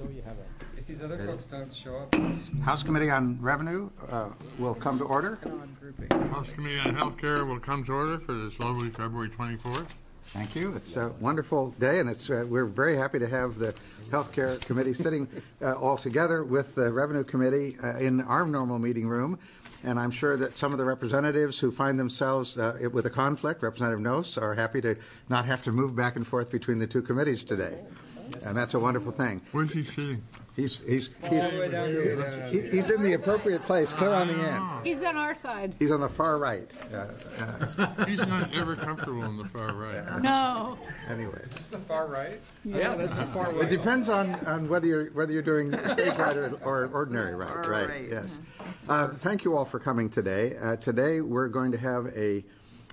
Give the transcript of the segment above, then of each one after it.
If these other folks don't show up, we'll just move House Committee on Revenue will come to order. on grouping. House Committee on Healthcare will come to order for this lovely February 24th. Thank you. It's a wonderful day, and we're very happy to have the Healthcare Committee sitting all together with the Revenue Committee in our normal meeting room. And I'm sure that some of the representatives who find themselves with a conflict, Representative Noce, are happy to not have to move back and forth between the two committees today. And that's a wonderful thing. Where's he sitting? He's All the way down here. He's in the appropriate place, clear on the end. He's on our side. He's on the far right. He's not ever comfortable on the far right. No. Anyways. Is this the far right? Yeah, that's the far It right. depends on whether you're doing stage right or ordinary right. Right. Yes. Thank you all for coming today. Today we're going to have a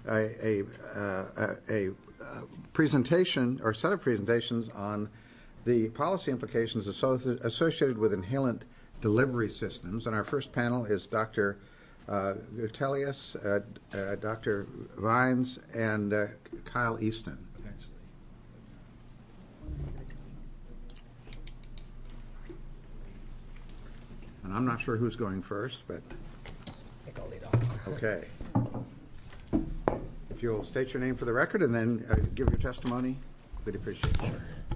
presentation or set of presentations on the policy implications associated with inhalant delivery systems. And our first panel is Dr. Gutelius, Dr. Vines, and Kyle Easton. And I'm not sure who's going first, but I think I'll lead off. okay. If you'll state your name for the record and then give your testimony, we'd appreciate it.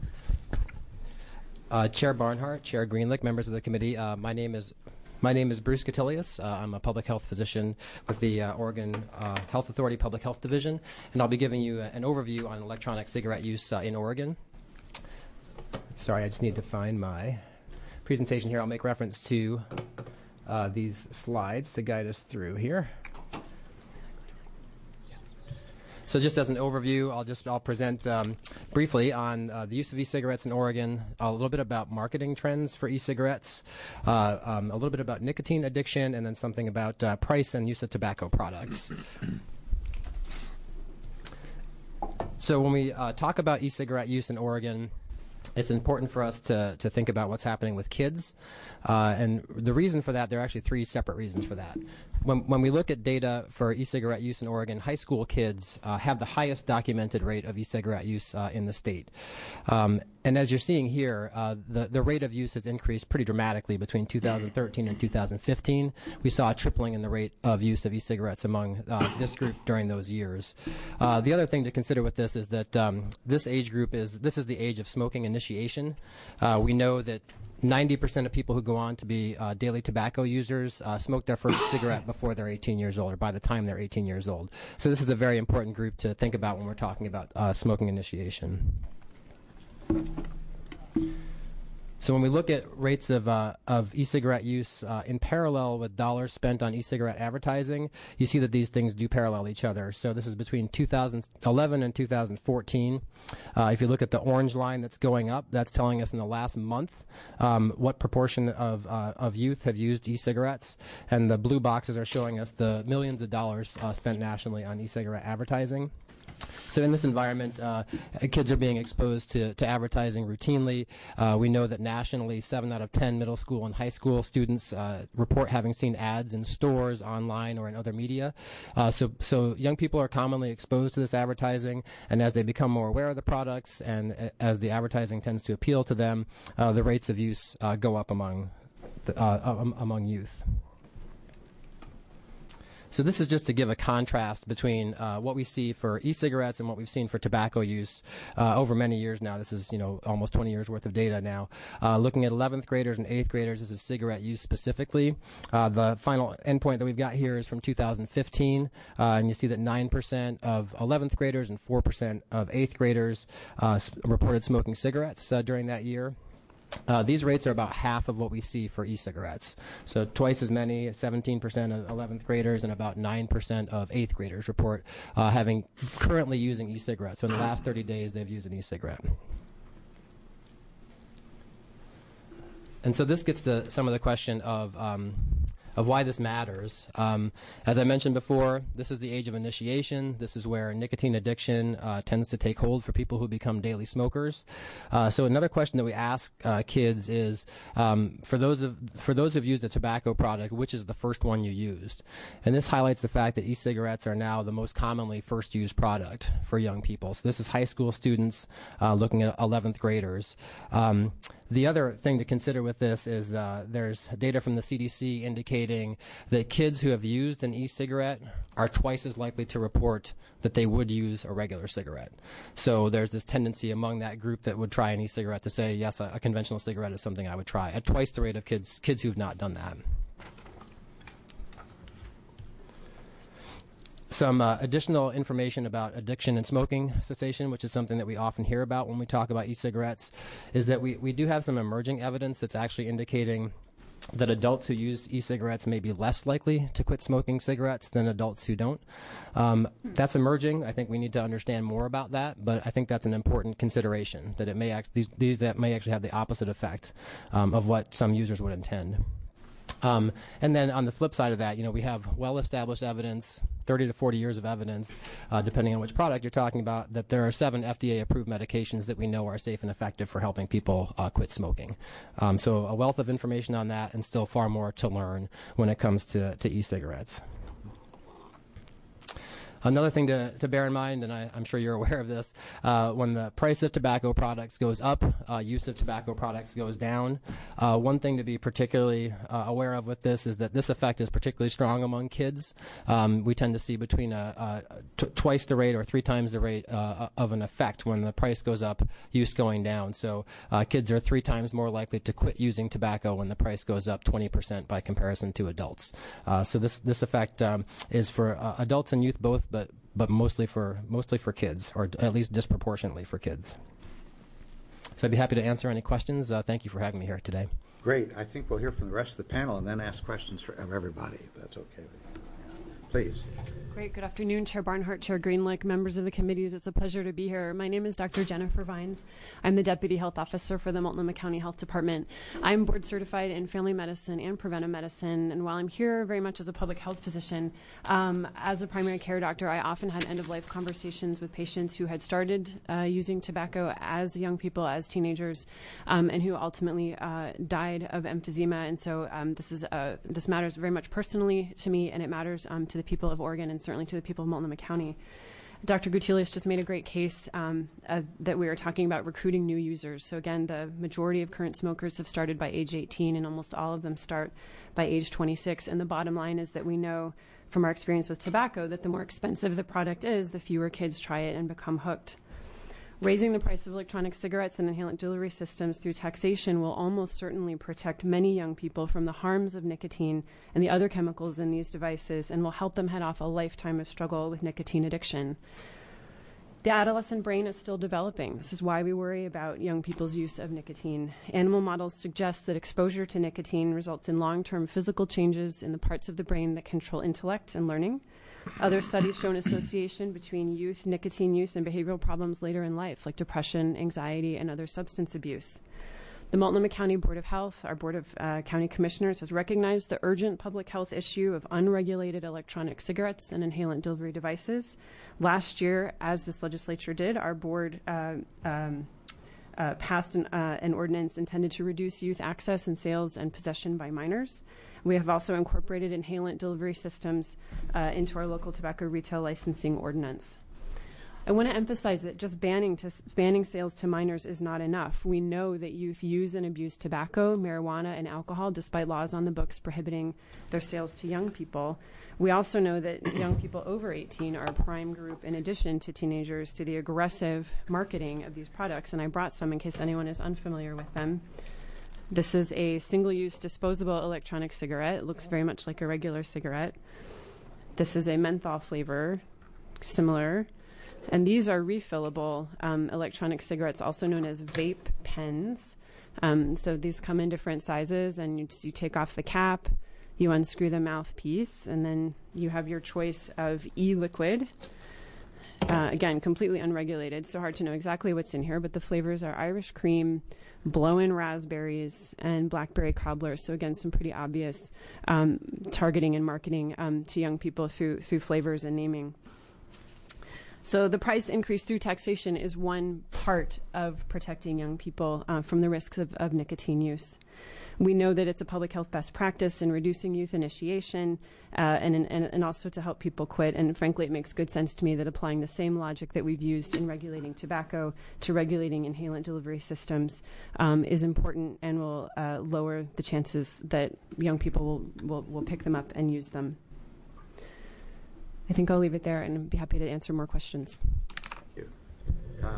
Chair Barnhart, Chair Greenlick, members of the committee. My name is Bruce Gutelius. I'm a public health physician with the Oregon Health Authority Public Health Division, and I'll be giving you an overview on electronic cigarette use in Oregon. Sorry, I just need to find my presentation here. I'll make reference to these slides to guide us through here. So just as an overview, I'll present briefly on the use of e-cigarettes in Oregon, a little bit about marketing trends for e-cigarettes, a little bit about nicotine addiction, and then something about price and use of tobacco products. So when we talk about e-cigarette use in Oregon, it's important for us to think about what's happening with kids. And the reason for that, there are actually three separate reasons for that. When we look at data for e-cigarette use in Oregon, high school kids have the highest documented rate of e-cigarette use in the state. And as you're seeing here, the rate of use has increased pretty dramatically between 2013 and 2015. We saw a tripling in the rate of use of e-cigarettes among this group during those years. The other thing to consider with this is that this age group is the age of smoking initiation. We know that 90% of people who go on to be daily tobacco users smoke their first cigarette before they're 18 years old or by the time they're 18 years old. So this is a very important group to think about when we're talking about smoking initiation. So when we look at rates of e-cigarette use in parallel with dollars spent on e-cigarette advertising, you see that these things do parallel each other. So this is between 2011 and 2014. If you look at the orange line that's going up, that's telling us in the last month what proportion of youth have used e-cigarettes. And the blue boxes are showing us the millions of dollars spent nationally on e-cigarette advertising. So in this environment, kids are being exposed to advertising routinely. We know that nationally, 7 out of 10 middle school and high school students report having seen ads in stores, online, or in other media. So young people are commonly exposed to this advertising, and as they become more aware of the products and as the advertising tends to appeal to them, the rates of use go up among youth. So this is just to give a contrast between what we see for e-cigarettes and what we've seen for tobacco use over many years now. This is, almost 20 years worth of data now. Looking at 11th graders and 8th graders, this is cigarette use specifically. The final endpoint that we've got here is from 2015, and you see that 9% of 11th graders and 4% of 8th graders reported smoking cigarettes during that year. These rates are about half of what we see for e-cigarettes. So twice as many, 17% of 11th graders and about 9% of 8th graders report having currently using e-cigarettes. So in the last 30 days, they've used an e-cigarette. And so this gets to some of the question of why this matters. As I mentioned before, this is the age of initiation. This is where nicotine addiction tends to take hold for people who become daily smokers. So another question that we ask kids is, for those who've used a tobacco product, which is the first one you used? And this highlights the fact that e-cigarettes are now the most commonly first used product for young people. So this is high school students looking at 11th graders. The other thing to consider with this is there's data from the CDC indicating that kids who have used an e-cigarette are twice as likely to report that they would use a regular cigarette. So there's this tendency among that group that would try an e-cigarette to say, yes, a conventional cigarette is something I would try, at twice the rate of kids who've not done that. Some additional information about addiction and smoking cessation, which is something that we often hear about when we talk about e-cigarettes, is that we do have some emerging evidence that's actually indicating that adults who use e-cigarettes may be less likely to quit smoking cigarettes than adults who don't. That's emerging. I think we need to understand more about that, but I think that's an important consideration, that it may these that may actually have the opposite effect of what some users would intend. And then on the flip side of that, we have well-established evidence, 30 to 40 years of evidence, depending on which product you're talking about, that there are 7 FDA-approved medications that we know are safe and effective for helping people quit smoking. So a wealth of information on that, and still far more to learn when it comes to e-cigarettes. Another thing to bear in mind, and I'm sure you're aware of this, when the price of tobacco products goes up, use of tobacco products goes down. One thing to be particularly aware of with this is that this effect is particularly strong among kids. We tend to see between twice the rate or 3 times the rate of an effect when the price goes up, use going down. So kids are 3 times more likely to quit using tobacco when the price goes up 20% by comparison to adults. So this effect is for adults and youth both, but mostly for kids, or at least disproportionately for kids. So I'd be happy to answer any questions. Thank you for having me here today. Great. I think we'll hear from the rest of the panel and then ask questions of everybody, if that's okay with you. Please. Great. Good afternoon, Chair Barnhart, Chair Greenlick, members of the committees. It's a pleasure to be here. My name is Dr. Jennifer Vines. I'm the Deputy Health Officer for the Multnomah County Health Department. I'm board certified in family medicine and preventive medicine, and while I'm here very much as a public health physician, as a primary care doctor, I often had end-of-life conversations with patients who had started using tobacco as young people, as teenagers, and who ultimately died of emphysema. And so this matters very much personally to me, and it matters to the people of Oregon and certainly to the people of Multnomah County. Dr. Gutierrez just made a great case that we are talking about recruiting new users. So again, the majority of current smokers have started by age 18, and almost all of them start by age 26. And the bottom line is that we know from our experience with tobacco that the more expensive the product is, the fewer kids try it and become hooked. Raising the price of electronic cigarettes and inhalant delivery systems through taxation will almost certainly protect many young people from the harms of nicotine and the other chemicals in these devices, and will help them head off a lifetime of struggle with nicotine addiction. The adolescent brain is still developing. This is why we worry about young people's use of nicotine. Animal models suggest that exposure to nicotine results in long-term physical changes in the parts of the brain that control intellect and learning. Other studies show an association between youth nicotine use and behavioral problems later in life, like depression, anxiety, and other substance abuse. The Multnomah County Board of Health, our Board of County Commissioners, has recognized the urgent public health issue of unregulated electronic cigarettes and inhalant delivery devices. Last year, as this legislature did, our board passed an ordinance intended to reduce youth access and sales and possession by minors. We have also incorporated inhalant delivery systems into our local tobacco retail licensing ordinance. I want to emphasize that just banning sales to minors is not enough. We know that youth use and abuse tobacco, marijuana, and alcohol despite laws on the books prohibiting their sales to young people. We also know that young people over 18 are a prime group, in addition to teenagers, to the aggressive marketing of these products, and I brought some in case anyone is unfamiliar with them. This is a single-use disposable electronic cigarette. It looks very much like a regular cigarette. This is a menthol flavor, similar. And these are refillable electronic cigarettes, also known as vape pens. So these come in different sizes, and you take off the cap, you unscrew the mouthpiece, and then you have your choice of e-liquid. Again, completely unregulated, so hard to know exactly what's in here, but the flavors are Irish cream, blow-in raspberries, and blackberry cobbler. So again, some pretty obvious targeting and marketing to young people through flavors and naming. So the price increase through taxation is one part of protecting young people from the risks of nicotine use. We know that it's a public health best practice in reducing youth initiation and also to help people quit. And frankly, it makes good sense to me that applying the same logic that we've used in regulating tobacco to regulating inhalant delivery systems is important and will lower the chances that young people will pick them up and use them. I think I'll leave it there and be happy to answer more questions. Thank you. Kyle.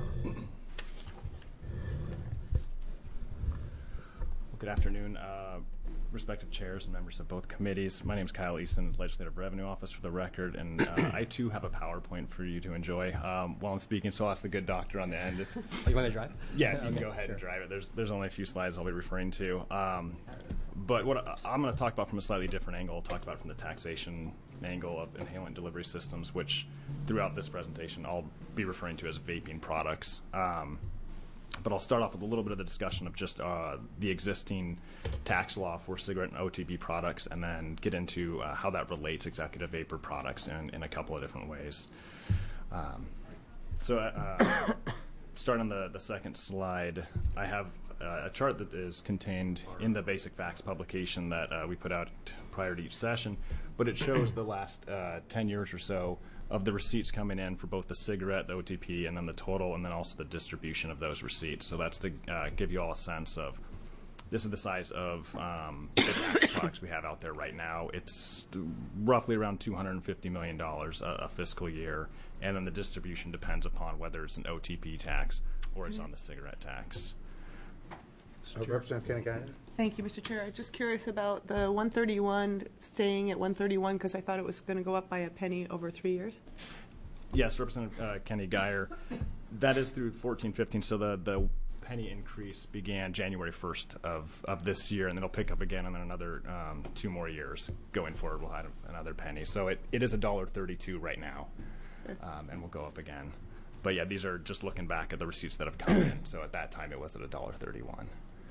Good afternoon, respective chairs and members of both committees. My name is Kyle Easton, Legislative Revenue Office for the record, and I too have a PowerPoint for you to enjoy while I'm speaking, so I'll ask the good doctor on the end. If, You want me to drive? yeah, if you can go ahead and drive it. There's only a few slides I'll be referring to. But what I'm going to talk about from a slightly different angle, I'll talk about from the taxation angle of inhalant delivery systems, which throughout this presentation I'll be referring to as vaping products. But I'll start off with a little bit of the discussion of just the existing tax law for cigarette and OTP products, and then get into how that relates exactly to vapor products in a couple of different ways. Starting on the second slide, I have a chart that is contained in the Basic Facts publication that we put out prior to each session, but it shows the last 10 years or so of the receipts coming in for both the cigarette, the OTP, and then the total, and then also the distribution of those receipts. So that's to give you all a sense of, this is the size of the tax products we have out there right now. It's roughly around $250 million a fiscal year, and then the distribution depends upon whether it's an OTP tax or it's on the cigarette tax. Representative Kenny-Guyer. Thank you, Mr. Chair. I'm just curious about the 131 staying at 131 because I thought it was going to go up by a penny over 3 years. Yes, Representative Kenny-Guyer. That is through 14-15, so the penny increase began January 1st of this year, and then it'll pick up again, and then another 2 more years going forward we'll have another penny. So it is $1.32 right now, and will go up again. But yeah, these are just looking back at the receipts that have come in. So at that time it was at $1.31.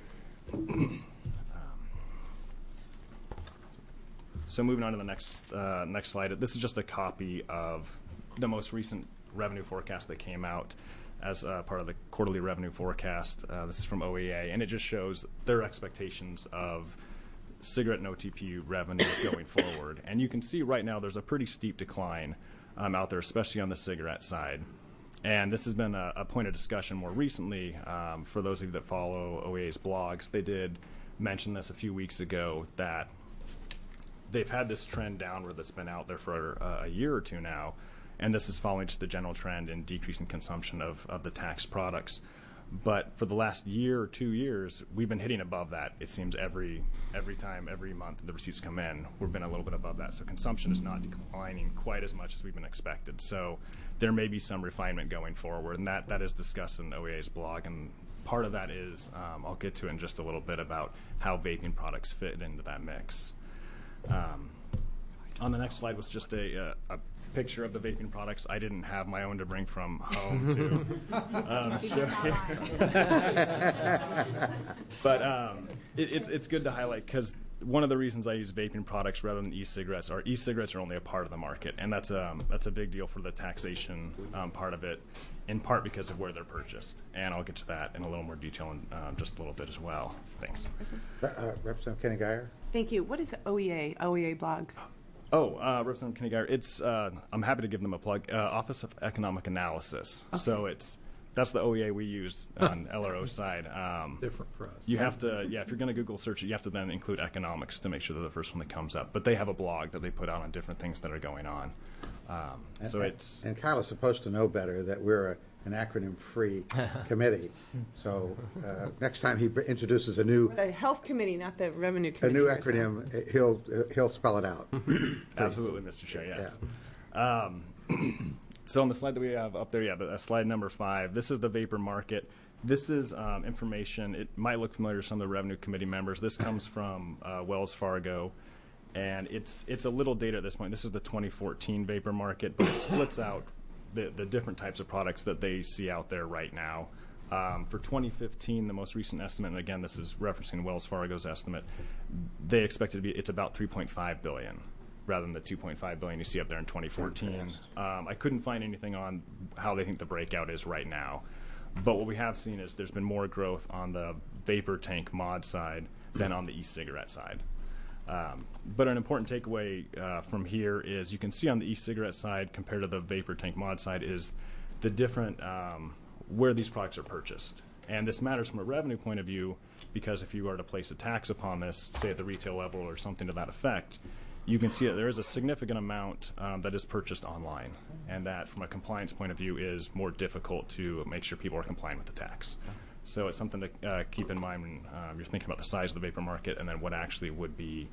So moving on to the next slide. This is just a copy of the most recent revenue forecast that came out as part of the quarterly revenue forecast. This is from OEA, and it just shows their expectations of cigarette and OTP revenues going forward. And you can see right now there's a pretty steep decline out there, especially on the cigarette side. And this has been a point of discussion more recently for those of you that follow OEA's blogs. They did mention this a few weeks ago that they've had this trend downward that's been out there for a year or two now, and this is following just the general trend in decreasing consumption of the tax products. But for the last year or 2 years, we've been hitting above that. It seems every month the receipts come in, we've been a little bit above that. So consumption is not declining quite as much as we've been expected. So there may be some refinement going forward, and that is discussed in OEA's blog. And part of that is, I'll get to it in just a little bit, about how vaping products fit into that mix. On the next slide was just a picture of the vaping products. I didn't have my own to bring from home to show you. But it's good to highlight, because one of the reasons I use vaping products rather than e-cigarettes are e-cigarettes are only a part of the market, and that's a big deal for the taxation part of it, in part because of where they're purchased. And I'll get to that in a little more detail in just a little bit as well. Thanks. Representative Kenny-Guyer. Thank you. What is the OEA blog? Oh, Representative Kenny-Guyer, it's I'm happy to give them a plug. Office of Economic Analysis. Okay. So that's the OEA we use on LRO side. Different for us. You have to, if you're going to Google search it, you have to then include economics to make sure they're the first one that comes up. But they have a blog that they put out on different things that are going on. And Kyle is supposed to know better that we're an acronym-free committee. So next time he introduces the Health Committee, not the Revenue Committee. A new acronym, he'll spell it out. Absolutely, Mr. Chair. Yes. Yeah. So on the slide that we have up there, slide number 5. This is the vapor market. This is information. It might look familiar to some of the Revenue Committee members. This comes from Wells Fargo. And it's a little data at this point. This is the 2014 vapor market, but it splits out the different types of products that they see out there right now. For 2015, the most recent estimate, and again, this is referencing Wells Fargo's estimate, they expect it to be, it's about $3.5 billion rather than the $2.5 billion you see up there in 2014. I couldn't find anything on how they think the breakout is right now. But what we have seen is there's been more growth on the vapor tank mod side than on the e-cigarette side. But an important takeaway from here is you can see on the e-cigarette side compared to the vapor tank mod side is the different where these products are purchased. And this matters from a revenue point of view because if you are to place a tax upon this, say at the retail level or something to that effect, you can see that there is a significant amount that is purchased online, and that from a compliance point of view is more difficult to make sure people are complying with the tax. So it's something to keep in mind when you're thinking about the size of the vapor market and then what actually would be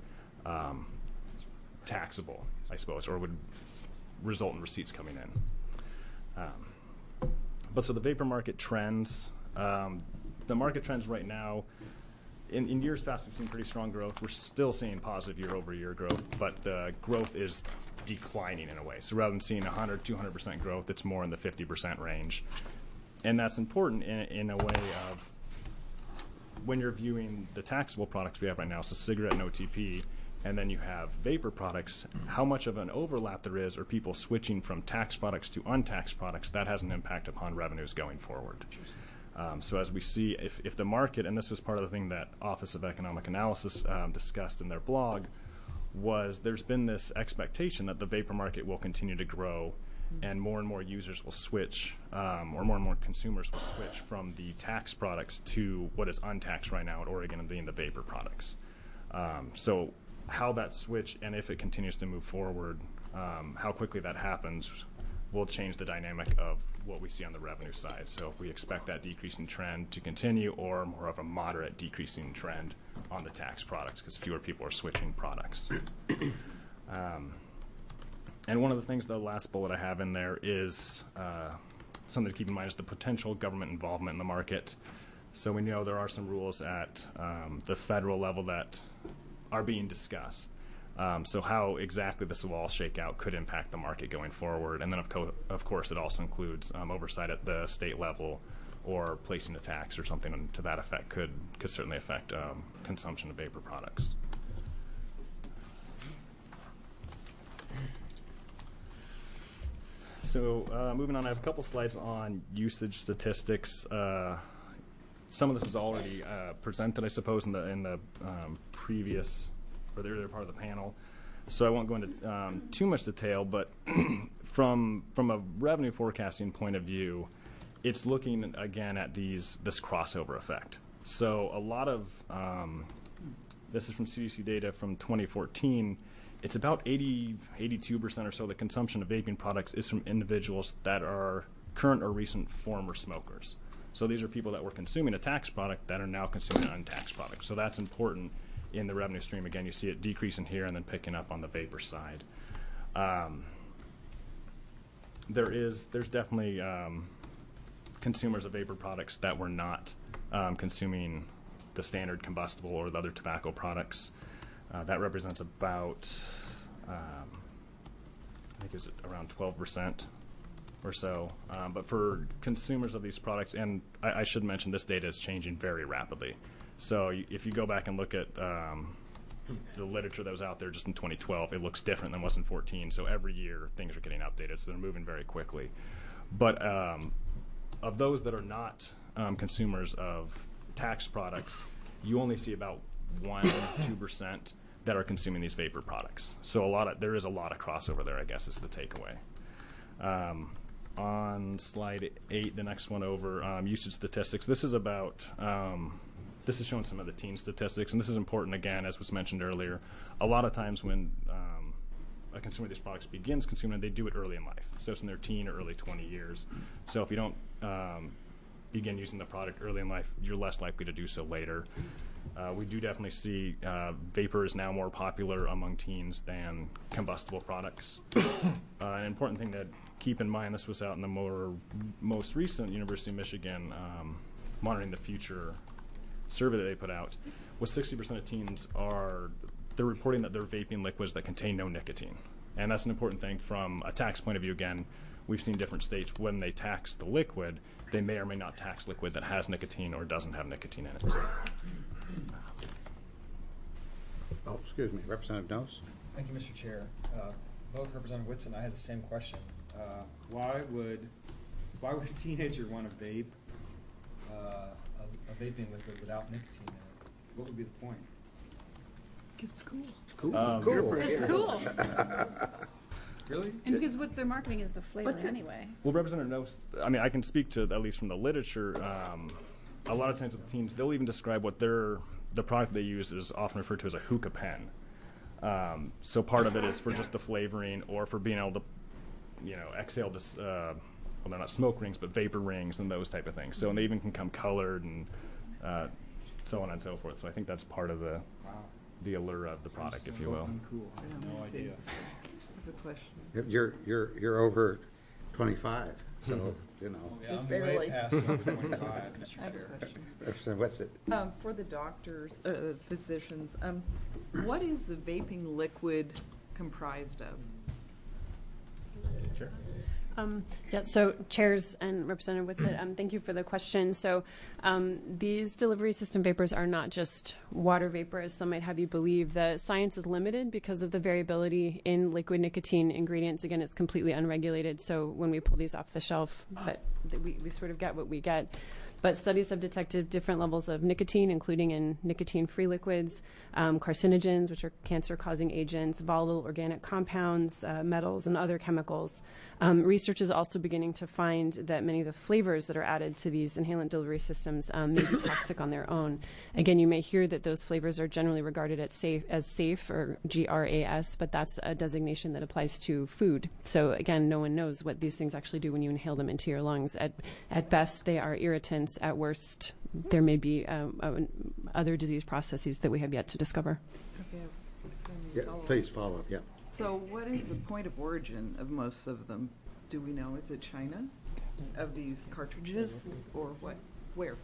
taxable, I suppose, or would result in receipts coming in. But so the vapor market trends, the market trends right now, in years past we've seen pretty strong growth. We're still seeing positive year-over-year growth, but the growth is declining in a way. So rather than seeing 100, 200% growth, it's more in the 50% range. And that's important in a way of when you're viewing the taxable products we have right now, so cigarette and OTP, and then you have vapor products, how much of an overlap there is or people switching from tax products to untaxed products, that has an impact upon revenues going forward. So as we see, if the market, and this was part of the thing that Office of Economic Analysis discussed in their blog, was there's been this expectation that the vapor market will continue to grow and more users will switch, or more consumers will switch from the tax products to what is untaxed right now at Oregon and being the vapor products. So how that switch, and if it continues to move forward, how quickly that happens will change the dynamic of what we see on the revenue side. So if we expect that decreasing trend to continue or more of a moderate decreasing trend on the tax products because fewer people are switching products. And one of the things, the last bullet I have in there is something to keep in mind is the potential government involvement in the market. So we know there are some rules at the federal level that are being discussed. So how exactly this will all shake out could impact the market going forward. And then, of course, it also includes oversight at the state level or placing a tax or something to that effect could certainly affect consumption of vapor products. So moving on, I have a couple slides on usage statistics. Some of this was already presented, I suppose, in the previous or the earlier part of the panel. So I won't go into too much detail, but from a revenue forecasting point of view, it's looking again at this crossover effect. So a lot of this is from CDC data from 2014. It's about 82% or so of the consumption of vaping products is from individuals that are current or recent former smokers. So these are people that were consuming a tax product that are now consuming an untaxed product. So that's important in the revenue stream. Again, you see it decreasing here and then picking up on the vapor side. There's definitely consumers of vapor products that were not consuming the standard combustible or the other tobacco products. That represents about, I think it's around 12% or so. But for consumers of these products, and I should mention this data is changing very rapidly. So if you go back and look at the literature that was out there just in 2012, it looks different than it was in 2014. So every year things are getting updated, so they're moving very quickly. But of those that are not consumers of tax products, you only see about 1-2% that are consuming these vapor products. So there is a lot of crossover there, I guess, is the takeaway. On slide 8, the next one over, usage statistics. This is about this is showing some of the teen statistics, and this is important, again, as was mentioned earlier. A lot of times when a consumer of these products begins consuming, they do it early in life. So it's in their teen or early 20 years. So if you don't begin using the product early in life, you're less likely to do so later. We do definitely see vapor is now more popular among teens than combustible products. An important thing to keep in mind, this was out in the most recent University of Michigan Monitoring the Future survey that they put out, was 60% of teens they're reporting that they're vaping liquids that contain no nicotine. And that's an important thing from a tax point of view. Again, we've seen different states when they tax the liquid, they may or may not tax liquid that has nicotine or doesn't have nicotine in it. So, Oh, excuse me, Representative Knowles? Thank you, Mr. Chair. Both Representative Whitson and I had the same question. Why would a teenager want to vape a vaping liquid without nicotine in it? What would be the point? It's cool. Cool. It's cool. Really? And because what they're marketing is the flavor What's it? anyway. well, Representative Knows, I mean, I can speak to, at least from the literature, a lot of times with teens, they'll even describe what the product they use is often referred to as a hookah pen. So part of it is for just the flavoring or for being able to, exhale this, well, they're not smoke rings, but vapor rings and those type of things. So, and they even can come colored and so on and so forth. So I think that's part of the allure of the product, if you will. Cool. I had no idea. Good question. You're over 25, so, Yeah, Just I'm barely. way past over 25, Mr. I have a Chair. question. Representative Whitsitt. For the doctors, physicians, what is the vaping liquid comprised of? Sure. So chairs and Representative Whitsitt, thank you for the question. So these delivery system vapors are not just water vapor, as some might have you believe. The science is limited because of the variability in liquid nicotine ingredients. Again, it's completely unregulated, so when we pull these off the shelf, we sort of get what we get. But studies have detected different levels of nicotine, including in nicotine-free liquids, carcinogens, which are cancer-causing agents, volatile organic compounds, metals, and other chemicals. Research is also beginning to find that many of the flavors that are added to these inhalant delivery systems may be toxic on their own. Again, you may hear that those flavors are generally regarded as safe, or GRAS, but that's a designation that applies to food. So again, no one knows what these things actually do when you inhale them into your lungs. At best, they are irritants. At worst, there may be other disease processes that we have yet to discover. Okay, Yeah, please follow up, yeah. So what is the point of origin of most of them? Do we know? Is it China of these cartridges or what? Where?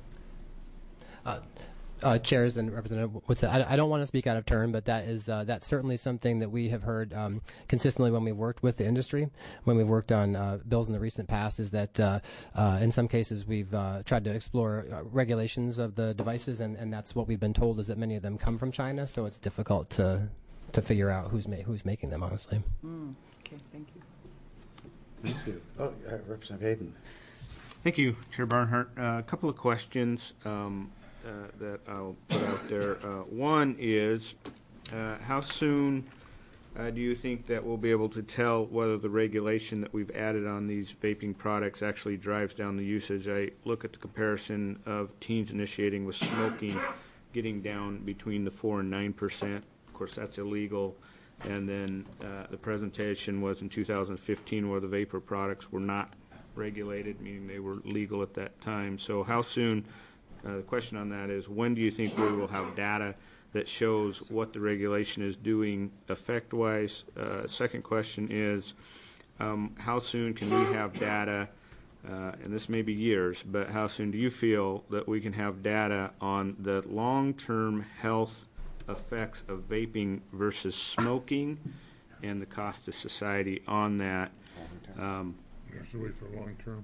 Chairs and Representative Whitsitt, I don't want to speak out of turn, but that's certainly something that we have heard consistently when we worked with the industry, when we've worked on bills in the recent past, is that in some cases we've tried to explore regulations of the devices, and that's what we've been told, is that many of them come from China, so it's difficult to figure out who's making them, honestly. Okay, thank you. Thank you. Oh, Representative Hayden. Thank you, Chair Barnhart. A couple of questions that I'll put out there. One is, how soon do you think that we'll be able to tell whether the regulation that we've added on these vaping products actually drives down the usage? I look at the comparison of teens initiating with smoking getting down between the 4 and 9%. Of course, that's illegal. And then the presentation was in 2015 where the vapor products were not regulated, meaning they were legal at that time. So how soon, the question on that is, when do you think we will have data that shows what the regulation is doing effect-wise? Second question is, how soon can we have data, and this may be years, but how soon do you feel that we can have data on the long-term health effects of vaping versus smoking and the cost to society on that? Just wait for long term.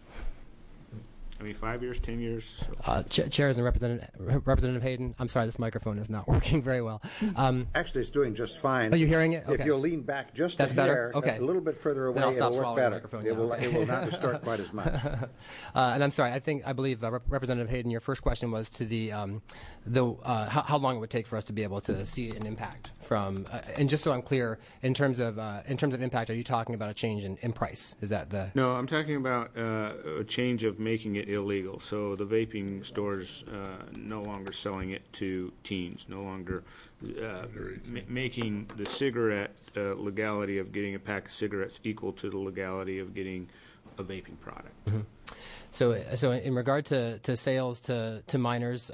I mean, 5 years, 10 years? Chairs and Representative Hayden, I'm sorry, this microphone is not working very well. Actually, it's doing just fine. Are you hearing it? If Okay. you'll lean back just That's a better? hair, Okay. a little bit further away, Then I'll stop it'll work swallowing the better. microphone It now. will not distort quite as much. And I'm sorry, I believe Representative Hayden, your first question was to the how long it would take for us to be able to see an impact from, and just so I'm clear, in terms of impact, are you talking about a change in price? Is that the? No, I'm talking about a change of making it illegal. So the vaping stores no longer selling it to teens, no longer making the cigarette legality of getting a pack of cigarettes equal to the legality of getting a vaping product. Mm-hmm. So in regard to sales to minors,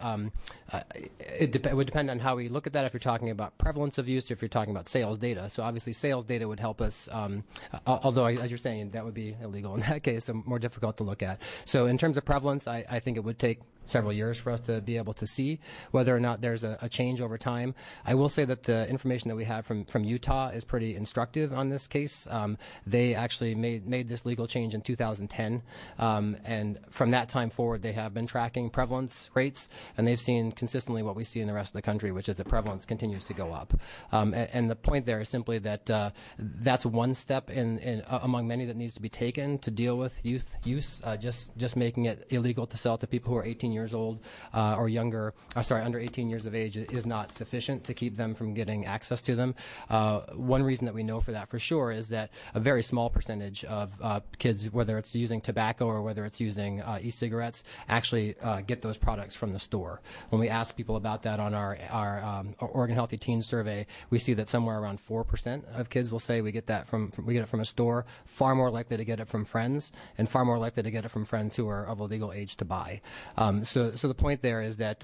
it would depend on how we look at that. If you're talking about prevalence of use, or if you're talking about sales data. So obviously, sales data would help us. Although, as you're saying, that would be illegal in that case, so more difficult to look at. So in terms of prevalence, I think it would take several years for us to be able to see whether or not there's a change over time. I will say that the information that we have from Utah is pretty instructive on this case. They actually made this legal change in 2010, and from that time forward, they have been tracking prevalence rates, and they've seen consistently what we see in the rest of the country, which is that prevalence continues to go up. And the point there is simply that that's one step among many that needs to be taken to deal with youth use. Just making it illegal to sell to people who are 18 years old or younger, under 18 years of age is not sufficient to keep them from getting access to them. One reason that we know for that for sure is that a very small percentage of kids, whether it's using tobacco or whether it's using e-cigarettes, actually get those products from the store. When we ask people about that on our Oregon Healthy Teens survey, we see that somewhere around 4% of kids will say we get it from a store. Far more likely to get it from friends, and far more likely to get it from friends who are of a legal age to buy. So the point there is that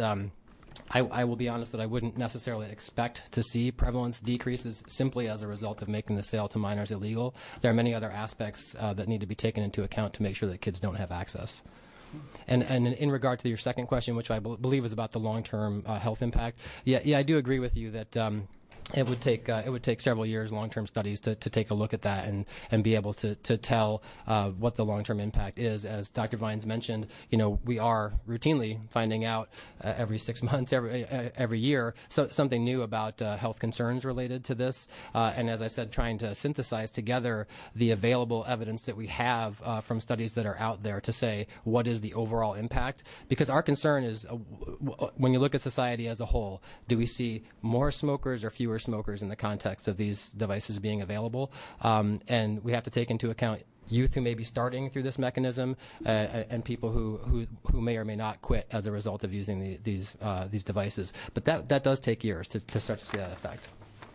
I will be honest that I wouldn't necessarily expect to see prevalence decreases simply as a result of making the sale to minors illegal. There are many other aspects that need to be taken into account to make sure that kids don't have access. And in regard to your second question, which I believe is about the long-term health impact, yeah, I do agree with you that it would take several years, long-term studies to take a look at that and be able to tell what the long-term impact is. As Dr. Vines mentioned, we are routinely finding out every 6 months, every year, something new about health concerns related to this. And as I said, trying to synthesize together the available evidence that we have from studies that are out there to say what is the overall impact. Because our concern is, when you look at society as a whole, do we see more smokers or fewer smokers in the context of these devices being available? And we have to take into account youth who may be starting through this mechanism and people who may or may not quit as a result of using these devices. But that does take years to start to see that effect.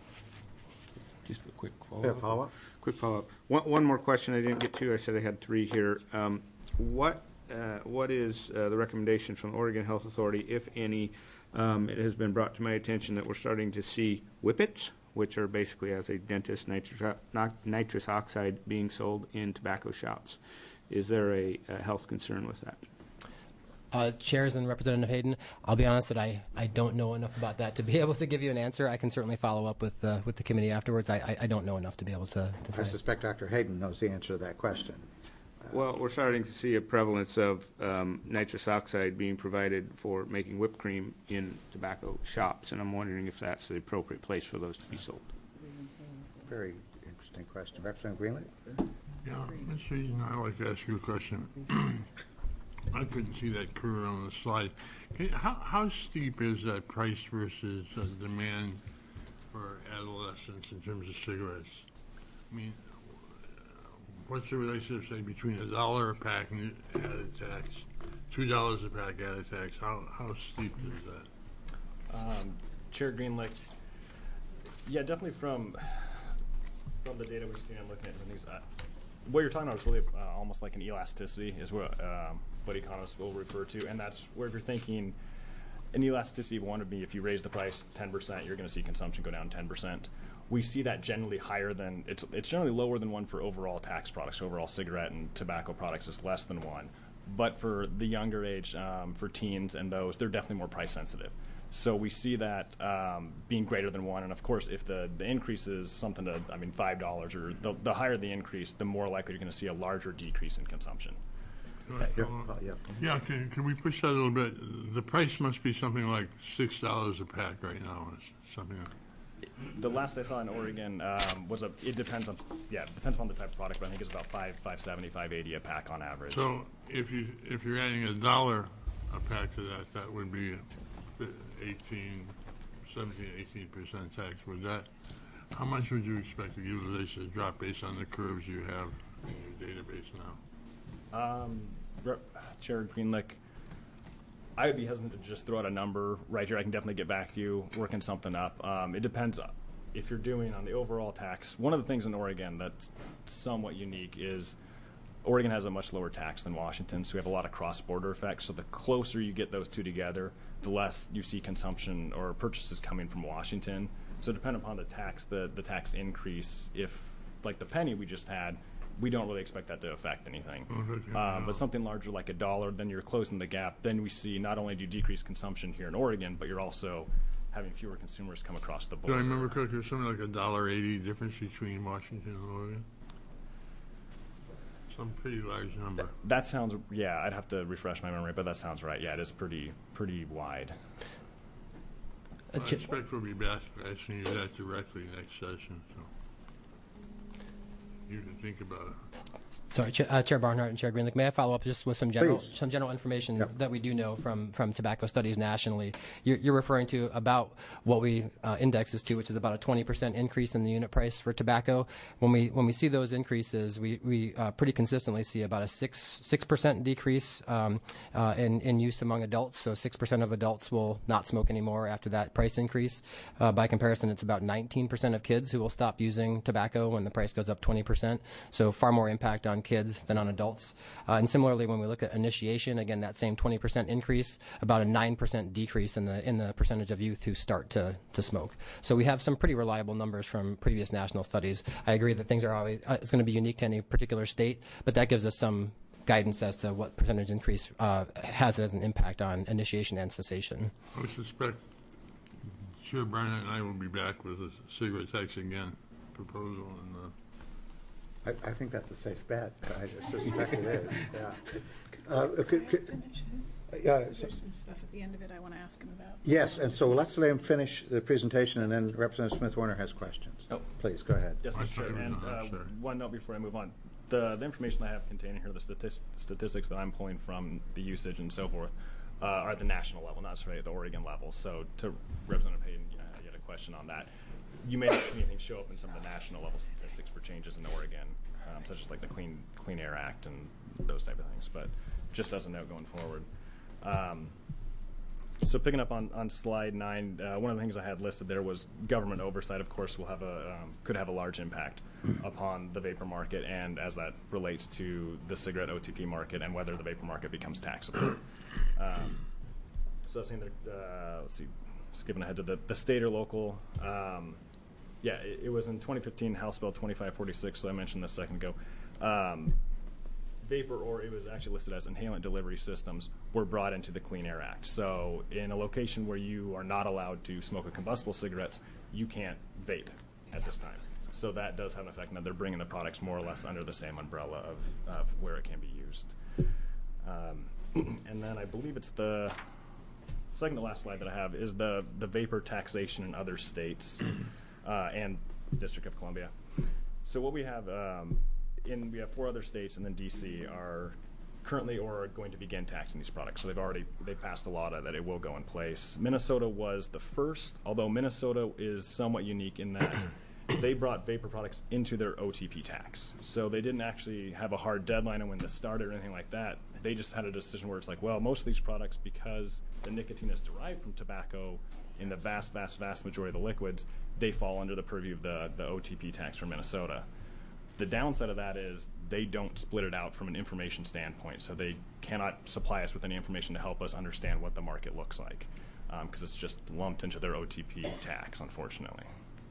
Just a quick follow-up. Follow-up? Quick follow-up. One more question I didn't get to. I said I had 3 here. What is the recommendation from the Oregon Health Authority, if any? It has been brought to my attention that we're starting to see whippets, which are basically, as a dentist, nitrous oxide being sold in tobacco shops. Is there a health concern with that? Chairs and Representative Hayden, I'll be honest that I don't know enough about that to be able to give you an answer. I can certainly follow up with the committee afterwards. I don't know enough to be able to say. I suspect Dr. Hayden knows the answer to that question. Well, we're starting to see a prevalence of nitrous oxide being provided for making whipped cream in tobacco shops, and I'm wondering if that's the appropriate place for those to be sold. Very interesting question. Representative Greenlee? Yeah, Mr. Eaton, I'd like to ask you a question. I couldn't see that curve on the slide. How steep is that price versus demand for adolescents in terms of cigarettes? I mean, what's the relationship, say, between $1 a pack added tax, $2 a pack added tax? How steep is that? Chair Greenlick, yeah, definitely from the data we've seen and looking at things, what you're talking about is really almost like an elasticity, is what economists will refer to, and that's where if you're thinking an elasticity of one would be if you raise the price 10%, you're going to see consumption go down 10%. We see that generally higher than, it's generally lower than 1 for overall tax products. Overall cigarette and tobacco products is less than 1. But for the younger age, for teens and those, they're definitely more price sensitive. So we see that being greater than 1. And of course, if the increase is something to, $5, or the higher the increase, the more likely you're going to see a larger decrease in consumption. Yeah, can we push that a little bit? The price must be something like $6 a pack right now, or something like that. The last I saw in Oregon it depends on the type of product, but I think it's about $5.70, $5.80 a pack on average. So if you're adding $1 a pack to that would be 17-18% tax. How much would you expect the utilization to drop based on the curves you have in your database now? Chair Greenlick, I would be hesitant to just throw out a number right here. I can definitely get back to you working something up. It depends if you're doing on the overall tax. One of the things in Oregon that's somewhat unique is Oregon has a much lower tax than Washington, so we have a lot of cross-border effects. So the closer you get those two together, the less you see consumption or purchases coming from Washington. So depending upon the tax increase, if, like the penny we just had, we don't really expect that to affect anything. Okay, But something larger like $1, then you're closing the gap. Then we see not only do you decrease consumption here in Oregon, but you're also having fewer consumers come across the Do border. I remember correctly, there's something like $1.80 difference between Washington and Oregon? Some pretty large number. That sounds, yeah, I'd have to refresh my memory, but that sounds right. Yeah, it is pretty wide. I expect we'll be back asking you that directly next session, so you can think about it. Sorry, Chair Barnhart and Chair Greenlick, may I follow up just with some general Please. Information Yep. that we do know from tobacco studies nationally? You're referring to about what we index this to, which is about a 20% increase in the unit price for tobacco. When we see those increases, we pretty consistently see about a 6% decrease in use among adults. So 6% of adults will not smoke anymore after that price increase. By comparison, it's about 19% of kids who will stop using tobacco when the price goes up 20%. So far more impact on kids than on adults. And similarly, when we look at initiation, again, that same 20% increase, about a 9% decrease in the percentage of youth who start to smoke. So we have some pretty reliable numbers from previous national studies. I agree that things are always, it's going to be unique to any particular state, but that gives us some guidance as to what percentage increase has as an impact on initiation and cessation. I suspect Chair Barnett and I will be back with a cigarette tax again proposal. And I think that's a safe bet. I suspect it is. Yeah. There's some stuff at the end of it I want to ask him about. Yes, and so let's let him finish the presentation, and then Representative Smith Warner has questions. Oh. Please, go ahead. Yes, Mr. Chair. And one note before I move on. The information I have contained here, the statistics that I'm pulling from the usage and so forth, are at the national level, not necessarily at the Oregon level. So to Representative Hayden, you had a question on that. You may not see anything show up in some of the national level statistics for changes in Oregon, such as like the Clean Air Act and those type of things. But just as a note going forward. So picking up on slide 9, one of the things I had listed there was government oversight. Of course, will have could have a large impact upon the vapor market, and as that relates to the cigarette OTP market and whether the vapor market becomes taxable. So that's saying that, let's see, skipping ahead to the state or local. Yeah, it was in 2015, House Bill 2546, so I mentioned this a second ago. Vapor, or it was actually listed as inhalant delivery systems, were brought into the Clean Air Act. So in a location where you are not allowed to smoke a combustible cigarettes, you can't vape at this time. So that does have an effect, and they're bringing the products more or less under the same umbrella of where it can be used. And then I believe it's the second to last slide that I have is the vapor taxation in other states and District of Columbia. So what we have, we have 4 other states, and then D.C. are currently or are going to begin taxing these products. So they passed a law that it will go in place. Minnesota was the first, although Minnesota is somewhat unique in that they brought vapor products into their OTP tax. So they didn't actually have a hard deadline on when this started or anything like that. They just had a decision where it's like, well, most of these products, because the nicotine is derived from tobacco in the vast, vast, vast majority of the liquids, they fall under the purview of the OTP tax for Minnesota. The downside of that is they don't split it out from an information standpoint, so they cannot supply us with any information to help us understand what the market looks like, because it's just lumped into their OTP tax, unfortunately.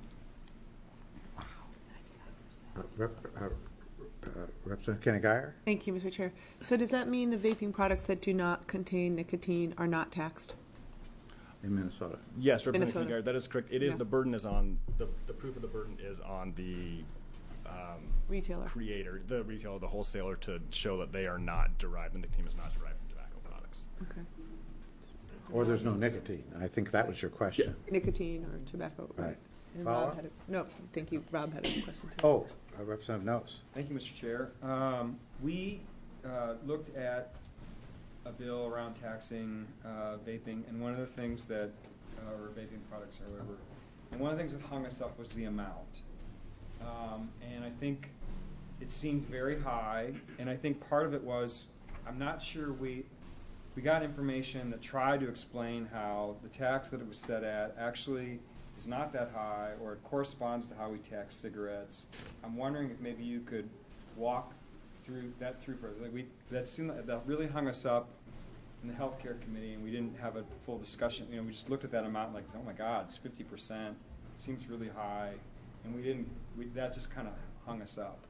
Representative Kenny Geyer? Thank you, Mr. Chair. So does that mean the vaping products that do not contain nicotine are not taxed? In Minnesota. Yes, Representative Minnesota. Kenny Geyer, that is correct. It is, the burden is on, the proof of the burden is on the retailer, the wholesaler, to show that they are not derived, the nicotine is not derived from tobacco products. Okay. Or there's no nicotine. I think that was your question. Nicotine or tobacco. Right. And Follow Rob up? had no, thank you. Rob had a question too. Oh, Representative Knowles. Thank you, Mr. Chair. We looked at a bill around taxing vaping, and one of the things that, or vaping products or whatever, and one of the things that hung us up was the amount. And I think it seemed very high, and I think part of it was, I'm not sure we got information that tried to explain how the tax that it was set at actually is not that high, or it corresponds to how we tax cigarettes. I'm wondering if maybe you could walk through for us. That really hung us up in the healthcare committee, and we didn't have a full discussion. You know, we just looked at that amount like, oh my God, it's 50%. Seems really high, and that just kind of hung us up.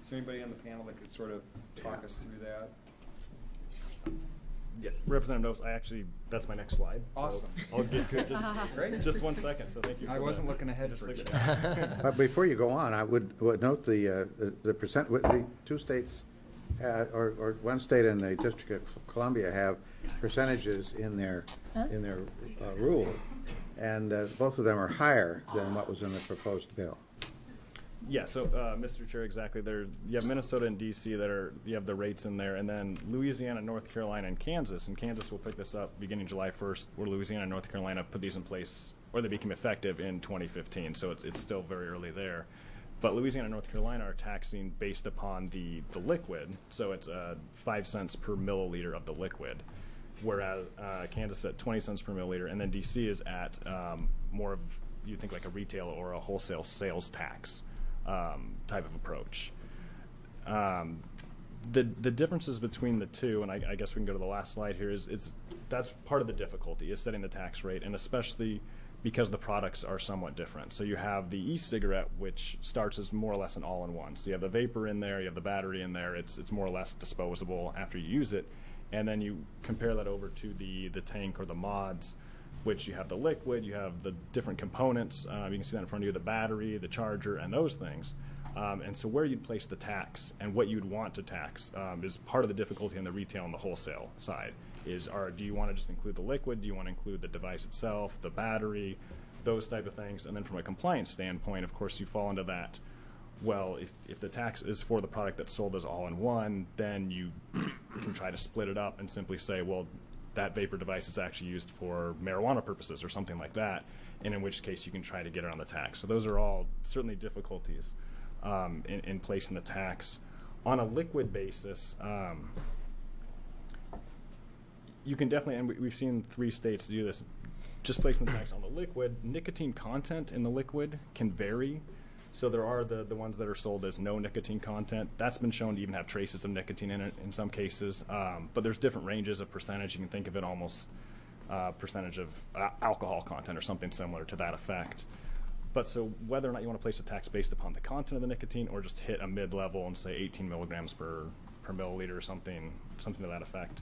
Is there anybody on the panel that could sort of talk us through that? Yeah, Representative Knopf, that's my next slide. Awesome. So I'll get to it Great. just 1 second. So thank you. I wasn't looking ahead for you. But before you go on, I would note the percent, the two states, or one state and the District of Columbia have percentages in their rule, and both of them are higher than what was in the proposed bill. Yeah, so Mr. Chair, exactly. You have Minnesota and D.C. you have the rates in there, and then Louisiana, North Carolina, and Kansas. And Kansas will pick this up beginning July 1st, where Louisiana and North Carolina put these in place, or they became effective in 2015. So it's still very early there. But Louisiana and North Carolina are taxing based upon the liquid, so it's 5 cents per milliliter of the liquid, whereas Kansas is at 20 cents per milliliter, and then D.C. is at more of, you think like a retail or a wholesale sales tax type of approach. The differences between the two, and I guess we can go to the last slide here, that's part of the difficulty is setting the tax rate, and especially because the products are somewhat different. So you have the e-cigarette, which starts as more or less an all-in-one. So you have the vapor in there, you have the battery in there. It's more or less disposable after you use it, and then you compare that over to the tank or the mods, which you have the liquid, you have the different components. You can see that in front of you, the battery, the charger, and those things. And so where you'd place the tax and what you'd want to tax is part of the difficulty in the retail and the wholesale side. Do you want to just include the liquid? Do you want to include the device itself, the battery, those type of things? And then from a compliance standpoint, of course, you fall into that. Well, if the tax is for the product that's sold as all-in-one, then you can try to split it up and simply say, well, that vapor device is actually used for marijuana purposes or something like that, and in which case you can try to get around the tax. So those are all certainly difficulties in placing the tax. On a liquid basis, you can definitely, and we've seen 3 states do this, just placing the tax on the liquid. Nicotine content in the liquid can vary. So there are the ones that are sold as no nicotine content. That's been shown to even have traces of nicotine in it in some cases. But there's different ranges of percentage. You can think of it almost percentage of alcohol content or something similar to that effect. But so whether or not you want to place a tax based upon the content of the nicotine or just hit a mid-level and say 18 milligrams per milliliter or something to that effect,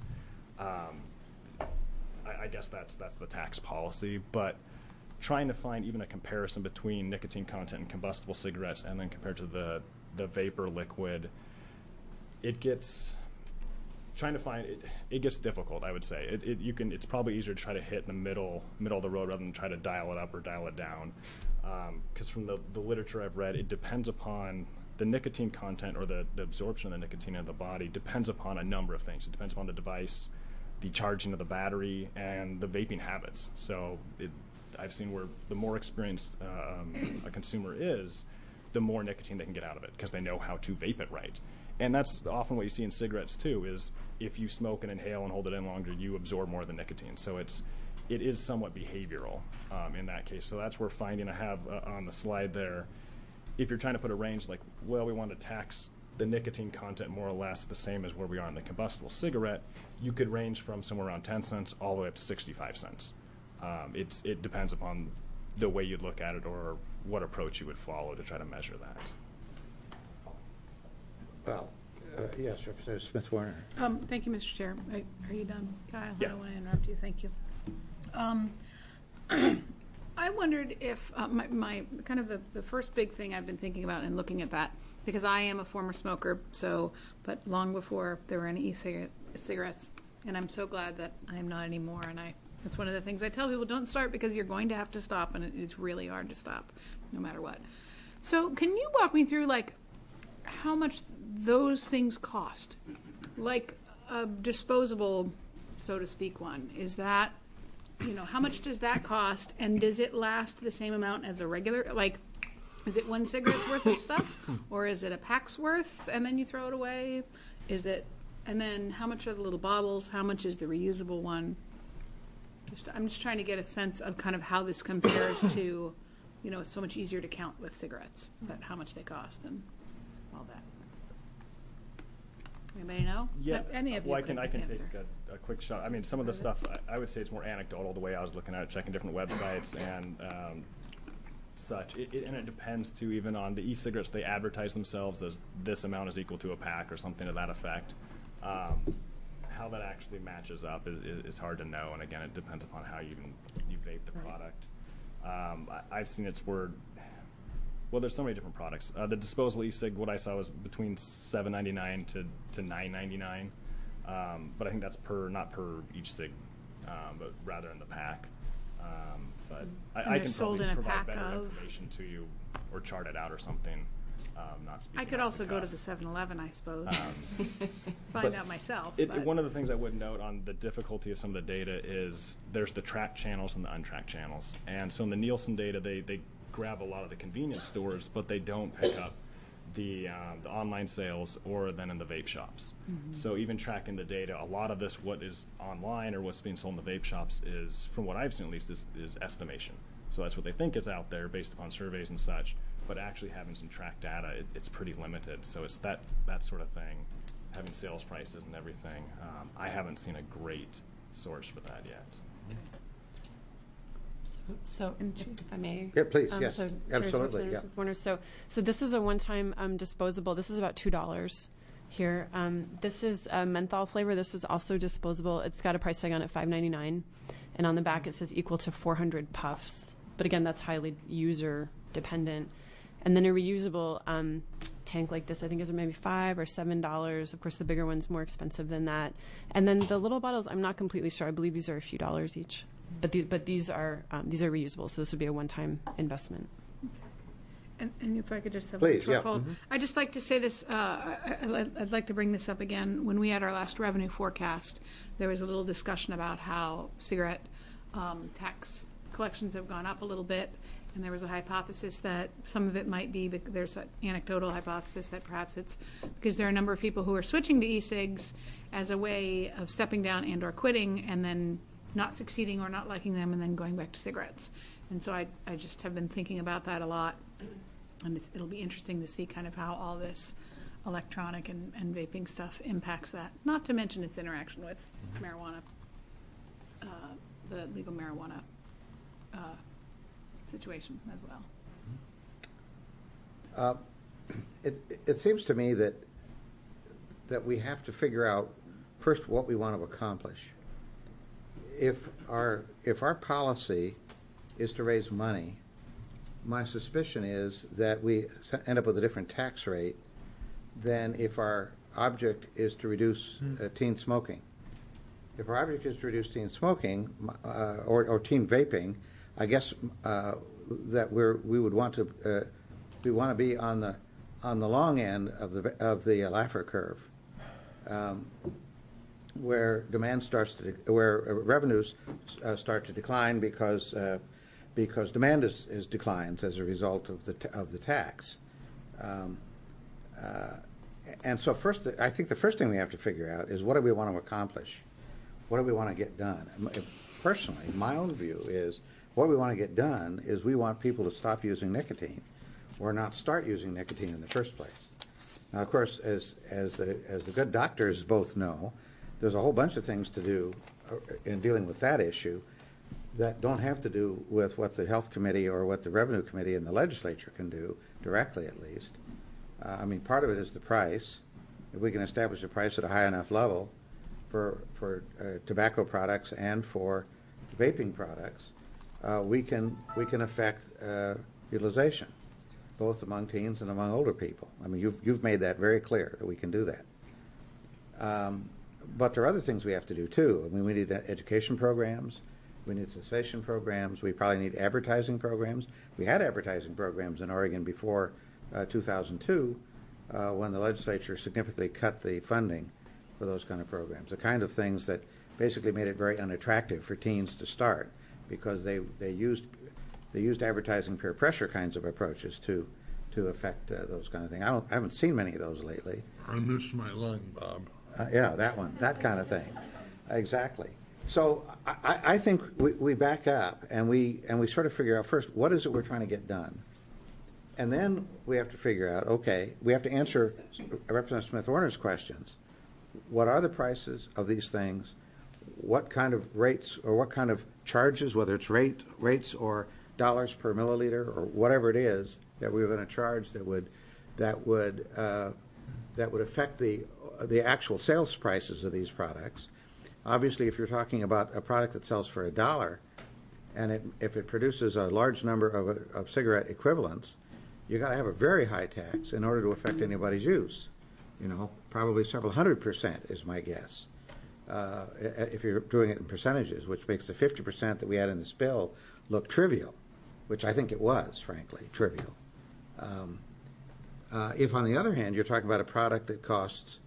I guess that's the tax policy. But trying to find even a comparison between nicotine content in combustible cigarettes and then compared to the vapor liquid, it gets difficult, I would say. It's probably easier to try to hit in the middle of the road rather than try to dial it up or dial it down. Because from the literature I've read, it depends upon the nicotine content or the absorption of the nicotine in the body depends upon a number of things. It depends upon the device, the charging of the battery, and the vaping habits. So I've seen where the more experienced a consumer is, the more nicotine they can get out of it because they know how to vape it right. And that's often what you see in cigarettes too, is if you smoke and inhale and hold it in longer, you absorb more of the nicotine. So it is somewhat behavioral in that case. So that's where finding, I have on the slide there, if you're trying to put a range like, well, we want to tax the nicotine content more or less the same as where we are in the combustible cigarette, you could range from somewhere around 10 cents all the way up to 65 cents. It depends upon the way you'd look at it or what approach you would follow to try to measure that. Well, yes, Representative Smith-Warner. Thank you, Mr. Chair. Are you done, Kyle? Yeah. I don't want to interrupt you. Thank you. I wondered if my kind of the first big thing I've been thinking about and looking at that, because I am a former smoker, but long before there were any e-cigarettes, and I'm so glad that I am not anymore. And that's one of the things I tell people: don't start because you're going to have to stop, and it is really hard to stop, no matter what. So, can you walk me through how much those things cost? Like a disposable, so to speak, one. Is that, how much does that cost? And does it last the same amount as a regular, is it one cigarette's worth of stuff? Or is it a pack's worth and then you throw it away? And then how much are the little bottles? How much is the reusable one? I'm just trying to get a sense of kind of how this compares to, it's so much easier to count with cigarettes, how much they cost and all that. Anybody know? Yeah, any of you I can answer. take a quick shot. I mean, some of the stuff, I would say it's more anecdotal the way I was looking at it, checking different websites, and such. And it depends, too, even on the e-cigarettes. They advertise themselves as this amount is equal to a pack or something to that effect. How that actually matches up is hard to know. And, again, it depends upon how you vape the product. I've seen it's word. Well, there's so many different products. The disposable e-cig, what I saw was between $7.99 to $9.99. But I think that's not per each cig, but rather in the pack. But I can sold probably in a provide pack better of information to you or chart it out or something. Not speaking I could off also the go to cuff. the 7-Eleven, I suppose, But find out myself. but- one of the things I would note on the difficulty of some of the data is there's the tracked channels and the untracked channels. And so in the Nielsen data, they grab a lot of the convenience stores, but they don't pick up the online sales or then in the vape shops. So even tracking the data, a lot of this, what is online or what's being sold in the vape shops is, from what I've seen at least, is estimation. So that's what they think is out there based upon surveys and such. But actually having some tracked data, it's pretty limited. So it's that sort of thing, having sales prices and everything. I haven't seen a great source for that yet. So, if I may. Yeah, please, yes, so, absolutely, Chairs, yeah. Warner, so this is a one-time disposable. This is about $2 here. This is a menthol flavor. This is also disposable. It's got a price tag on it, $5.99, and on the back it says equal to 400 puffs. But again, that's highly user dependent. And then a reusable tank like this, I think, is maybe $5 or $7. Of course, the bigger one's more expensive than that. And then the little bottles, I'm not completely sure. I believe these are a few dollars each. But these are reusable, so this would be a one-time investment. And if I could just have Please, a short yeah. follow. I'd just like to say this, I'd like to bring this up again. When we had our last revenue forecast, there was a little discussion about how cigarette tax collections have gone up a little bit, and there was a hypothesis that some of it might be, there's an anecdotal hypothesis that perhaps it's because there are a number of people who are switching to e-cigs as a way of stepping down and or quitting, and then not succeeding or not liking them and then going back to cigarettes. And so I just have been thinking about that a lot. And it'll be interesting to see kind of how all this electronic and vaping stuff impacts that. Not to mention its interaction with marijuana, the legal marijuana situation as well. It seems to me that we have to figure out first what we want to accomplish. If our policy is to raise money, my suspicion is that we end up with a different tax rate than if our object is to reduce teen smoking. If our object is to reduce teen smoking or teen vaping, I guess that we would want to be on the long end of the Laffer curve. Where demand where revenues start to decline because demand is declines as a result of the tax, and so first, I think the first thing we have to figure out is what do we want to accomplish, what do we want to get done. Personally, my own view is what we want to get done is we want people to stop using nicotine, or not start using nicotine in the first place. Now, of course, as the good doctors both know, there's a whole bunch of things to do in dealing with that issue that don't have to do with what the Health Committee or what the Revenue Committee and the legislature can do, directly at least. I mean, part of it is the price. If we can establish a price at a high enough level for tobacco products and for vaping products, we can affect utilization, both among teens and among older people. I mean, you've made that very clear that we can do that. But there are other things we have to do, too. I mean, we need education programs. We need cessation programs. We probably need advertising programs. We had advertising programs in Oregon before 2002 when the legislature significantly cut the funding for those kind of programs, the kind of things that basically made it very unattractive for teens to start because they used advertising peer pressure kinds of approaches to affect those kind of things. I haven't seen many of those lately. I missed my lung, Bob. Yeah, that one, that kind of thing. Exactly. So I think we back up and we sort of figure out first what is it we're trying to get done. And then we have to figure out, okay, we have to answer Representative Smith-Warner's questions. What are the prices of these things? What kind of rates or what kind of charges, whether it's rates or dollars per milliliter or whatever it is that we were going to charge that would affect the actual sales prices of these products. Obviously, if you're talking about a product that sells for $1, and if it produces a large number of cigarette equivalents, you got to have a very high tax in order to affect anybody's use. Probably several 100% is my guess. If you're doing it in percentages, which makes the 50% that we had in this bill look trivial, which I think it was, frankly, trivial. If, on the other hand, you're talking about a product that costs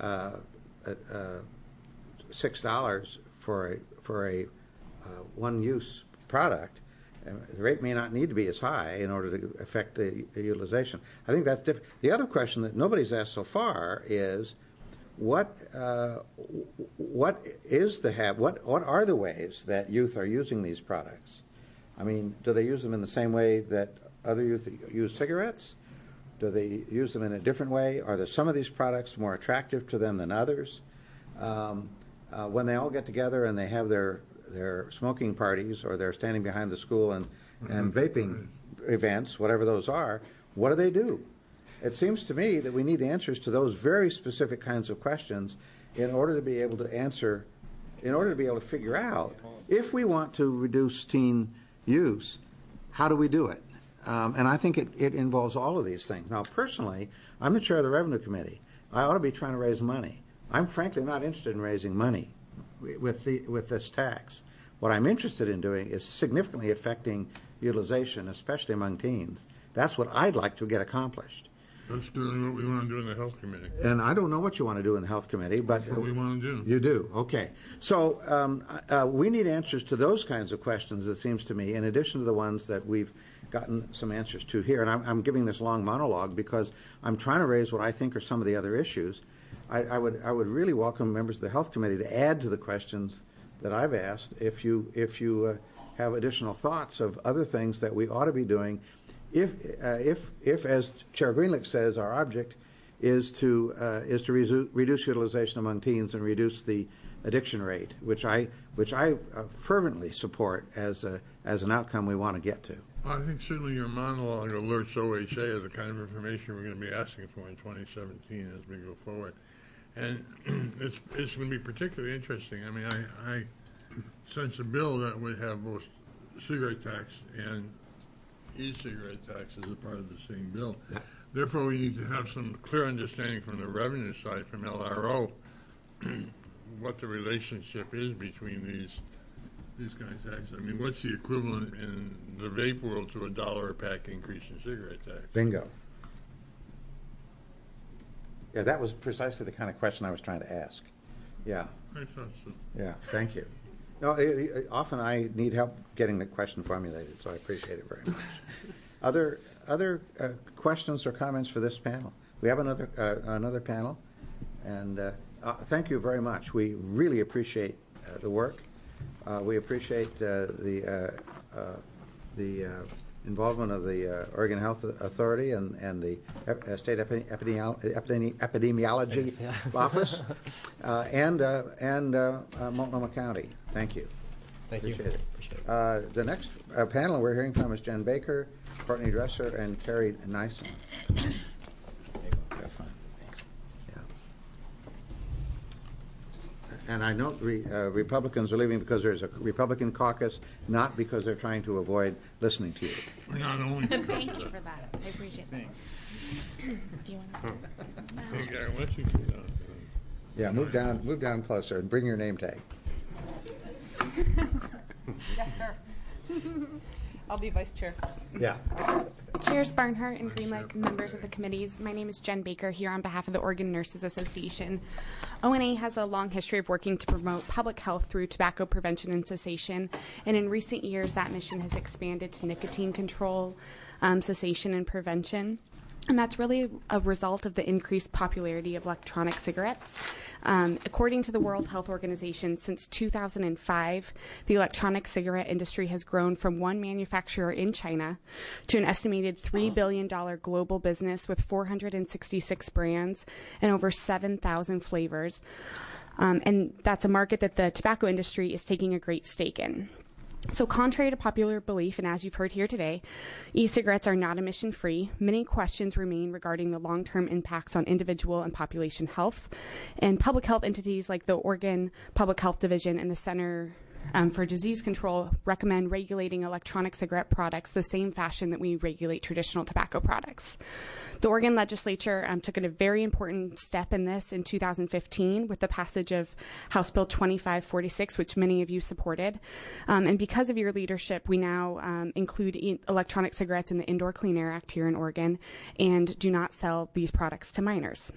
$6 for a one-use product, the rate may not need to be as high in order to affect the utilization. I think that's different. The other question that nobody's asked so far is, what are the ways that youth are using these products? I mean, do they use them in the same way that other youth use cigarettes? Do they use them in a different way? Are there some of these products more attractive to them than others? When they all get together and they have their smoking parties, or they're standing behind the school and vaping events, whatever those are, what do? It seems to me that we need answers to those very specific kinds of questions in order to be able to answer, in order to be able to figure out, if we want to reduce teen use, how do we do it? And I think it involves all of these things. Now, personally, I'm the chair of the Revenue Committee. I ought to be trying to raise money. I'm frankly not interested in raising money with this tax. What I'm interested in doing is significantly affecting utilization, especially among teens. That's what I'd like to get accomplished. That's really what we want to do in the Health Committee. And I don't know what you want to do in the Health Committee, but that's what we want to do. You do, okay. So we need answers to those kinds of questions, it seems to me, in addition to the ones that we've gotten some answers to here. And I'm giving this long monologue because I'm trying to raise what I think are some of the other issues. I would really welcome members of the Health Committee to add to the questions that I've asked if you have additional thoughts of other things that we ought to be doing. If as Chair Greenlick says, our object is to reduce utilization among teens and reduce the addiction rate, which I fervently support as an outcome we want to get to. Well, I think certainly your monologue alerts OHA of the kind of information we're going to be asking for in 2017 as we go forward. And it's going to be particularly interesting. I mean, I sense a bill that would have both cigarette tax and e-cigarette tax as a part of the same bill. Therefore, we need to have some clear understanding from the revenue side, from LRO, what the relationship is between these kinds of taxes. I mean, what's the equivalent in the vape world to $1 a pack increase in cigarette tax? Bingo. Yeah, that was precisely the kind of question I was trying to ask. Yeah. I thought so. Yeah, thank you. No, often I need help getting the question formulated, so I appreciate it very much. Other questions or comments for this panel? We have another panel, and thank you very much. We really appreciate the work. We appreciate the involvement of the Oregon Health Authority and the State Epidemiology Office and Multnomah County. Thank you. Thank Appreciate you. it. Appreciate it. The next panel we're hearing from is Jen Baker, Courtney Dresser, and Terry Nyson. And I know Republicans are leaving because there's a Republican caucus, not because they're trying to avoid listening to you. We're not only. Thank you for that. I appreciate that. Do you want to say? Yeah, let you do that. Yeah, move down closer and bring your name tag. Yes, sir. I'll be vice chair. Yeah. Chairs Barnhart and Greenlick, members of the committees, my name is Jen Baker here on behalf of the Oregon Nurses Association. ONA has a long history of working to promote public health through tobacco prevention and cessation, and in recent years that mission has expanded to nicotine control, cessation, and prevention. And that's really a result of the increased popularity of electronic cigarettes. According to the World Health Organization, since 2005, the electronic cigarette industry has grown from one manufacturer in China to an estimated $3 billion global business with 466 brands and over 7,000 flavors. And that's a market that the tobacco industry is taking a great stake in. So contrary to popular belief, and as you've heard here today, e-cigarettes are not emission-free. Many questions remain regarding the long-term impacts on individual and population health. And public health entities like the Oregon Public Health Division and the Center for Disease Control recommend regulating electronic cigarette products the same fashion that we regulate traditional tobacco products. The Oregon legislature took a very important step in this in 2015 with the passage of House Bill 2546, which many of you supported. And because of your leadership, we now include electronic cigarettes in the Indoor Clean Air Act here in Oregon and do not sell these products to minors.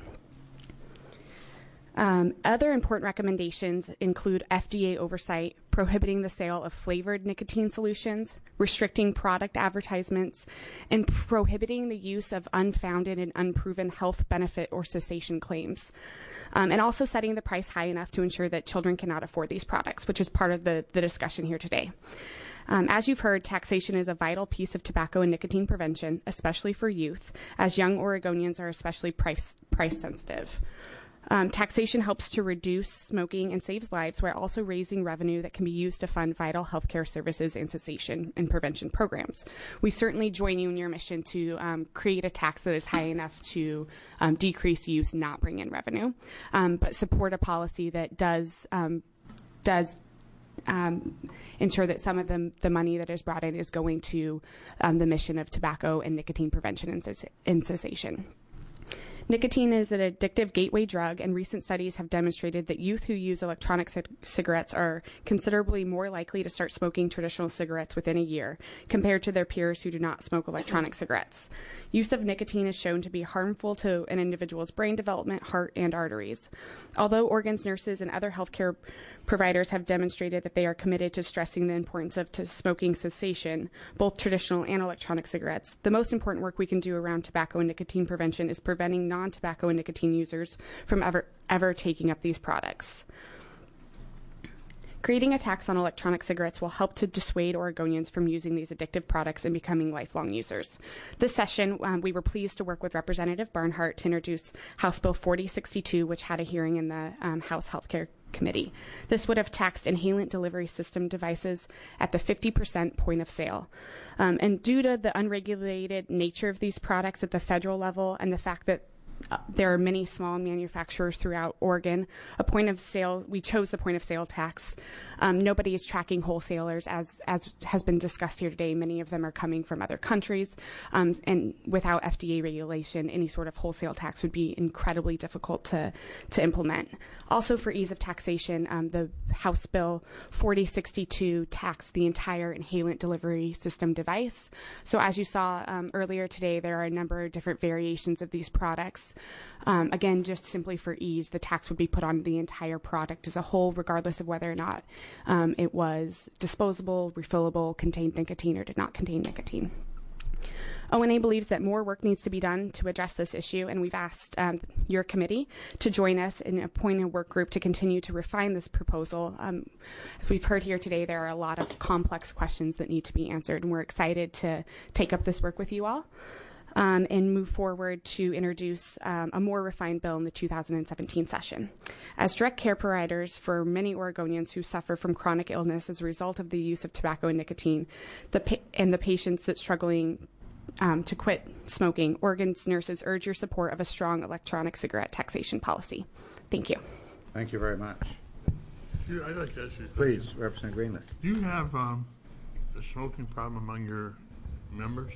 Other important recommendations include FDA oversight, prohibiting the sale of flavored nicotine solutions, restricting product advertisements, and prohibiting the use of unfounded and unproven health benefit or cessation claims. And also setting the price high enough to ensure that children cannot afford these products, which is part of the discussion here today. As you've heard, taxation is a vital piece of tobacco and nicotine prevention, especially for youth, as young Oregonians are especially price sensitive. Taxation helps to reduce smoking and saves lives while also raising revenue that can be used to fund vital healthcare services and cessation and prevention programs. We certainly join you in your mission to create a tax that is high enough to decrease use, not bring in revenue, but support a policy that does ensure that some of the money that is brought in is going to the mission of tobacco and nicotine prevention and cessation. Nicotine is an addictive gateway drug, and recent studies have demonstrated that youth who use electronic cigarettes are considerably more likely to start smoking traditional cigarettes within a year compared to their peers who do not smoke electronic cigarettes. Use of nicotine is shown to be harmful to an individual's brain development, heart, and arteries. Although Oregon's nurses and other healthcare providers have demonstrated that they are committed to stressing the importance of smoking cessation, both traditional and electronic cigarettes, the most important work we can do around tobacco and nicotine prevention is preventing non-tobacco and nicotine users from ever taking up these products. Creating a tax on electronic cigarettes will help to dissuade Oregonians from using these addictive products and becoming lifelong users. This session, we were pleased to work with Representative Barnhart to introduce House Bill 4062, which had a hearing in the House Healthcare Committee. This would have taxed inhalant delivery system devices at the 50% point of sale. And due to the unregulated nature of these products at the federal level and the fact that there are many small manufacturers throughout Oregon, we chose the point of sale tax. Nobody is tracking wholesalers, as has been discussed here today. Many of them are coming from other countries, and without FDA regulation, any sort of wholesale tax would be incredibly difficult to implement. Also, for ease of taxation, the House Bill 4062 taxed the entire inhalant delivery system device. So as you saw earlier today, there are a number of different variations of these products. Again, just simply for ease, the tax would be put on the entire product as a whole, regardless of whether or not it was disposable, refillable, contained nicotine, or did not contain nicotine. ONA believes that more work needs to be done to address this issue, and we've asked your committee to join us and appoint a work group to continue to refine this proposal. As we've heard here today, there are a lot of complex questions that need to be answered, and we're excited to take up this work with you all. And move forward to introduce a more refined bill in the 2017 session. As direct care providers for many Oregonians who suffer from chronic illness as a result of the use of tobacco and nicotine, and the patients that struggling to quit smoking, Oregon's nurses urge your support of a strong electronic cigarette taxation policy. Thank you. Thank you very much. I'd like to ask you. Please, Representative Greenlee. Do you have a smoking problem among your members?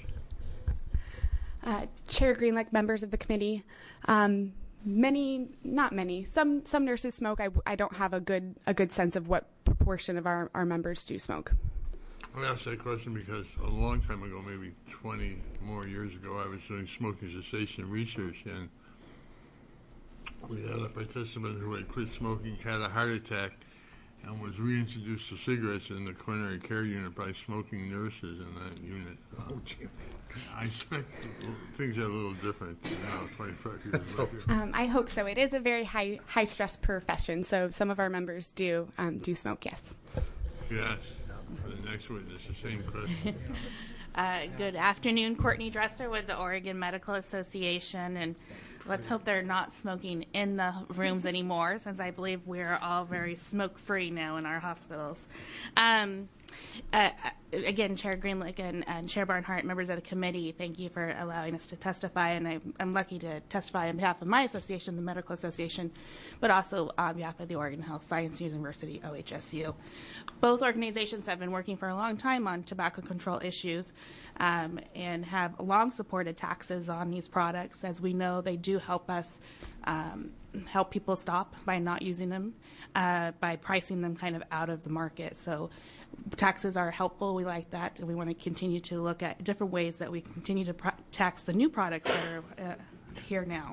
Chair Greenlee, members of the committee, many, not many. Some nurses smoke. I don't have a good sense of what proportion of our members do smoke. I asked that question because a long time ago, maybe 20 more years ago, I was doing smoking cessation research, and we had a participant who had quit smoking, had a heart attack, and was reintroduced to cigarettes in the coronary care unit by smoking nurses in that unit. I expect things are a little different now, 25 years later. I hope so. It is a very high stress profession, so some of our members do smoke. Yes. Yes. For the next witness, the same question. Good afternoon, Courtney Dresser with the Oregon Medical Association, and let's hope they're not smoking in the rooms anymore, since I believe we're all very smoke-free now in our hospitals. Again, Chair Greenlick and Chair Barnhart, members of the committee, thank you for allowing us to testify. And I'm lucky to testify on behalf of my association, the Medical Association, but also on behalf of the Oregon Health Science University, OHSU. Both organizations have been working for a long time on tobacco control issues and have long supported taxes on these products. As we know, they do help us help people stop by not using them, by pricing them kind of out of the market. So taxes are helpful. We like that, and we want to continue to look at different ways that we continue to tax the new products that are here now.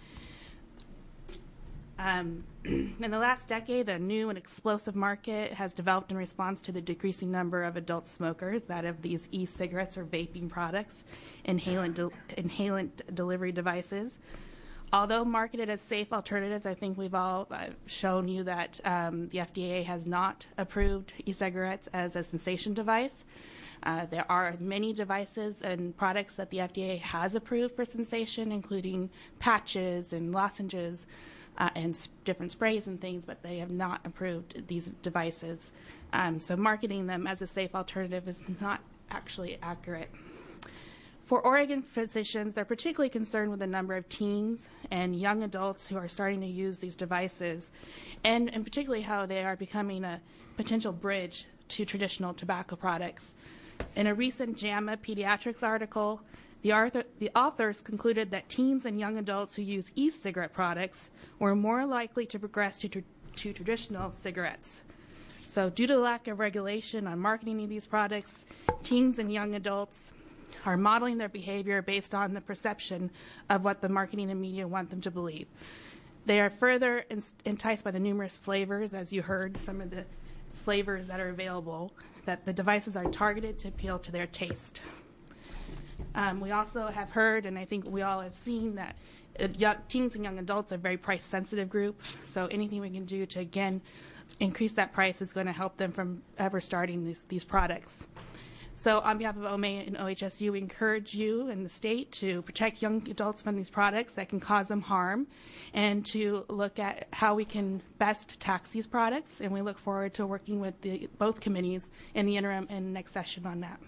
In the last decade, a new and explosive market has developed in response to the decreasing number of adult smokers, that of these e-cigarettes or vaping products, inhalant delivery devices. Although marketed as safe alternatives, I think we've all shown you that the FDA has not approved e-cigarettes as a cessation device. There are many devices and products that the FDA has approved for cessation, including patches and lozenges and different sprays and things, but they have not approved these devices. So marketing them as a safe alternative is not actually accurate. For Oregon physicians, they're particularly concerned with the number of teens and young adults who are starting to use these devices, and particularly how they are becoming a potential bridge to traditional tobacco products. In a recent JAMA Pediatrics article, the authors concluded that teens and young adults who use e-cigarette products were more likely to progress to traditional cigarettes. So due to the lack of regulation on marketing of these products, teens and young adults are modeling their behavior based on the perception of what the marketing and media want them to believe. They are further enticed by the numerous flavors, as you heard, some of the flavors that are available, that the devices are targeted to appeal to their taste. We also have heard, and I think we all have seen, that teens and young adults are a very price-sensitive group, so anything we can do to, again, increase that price is going to help them from ever starting these products. So on behalf of OMA and OHSU, we encourage you and the state to protect young adults from these products that can cause them harm, and to look at how we can best tax these products. And we look forward to working with both committees in the interim and next session on that.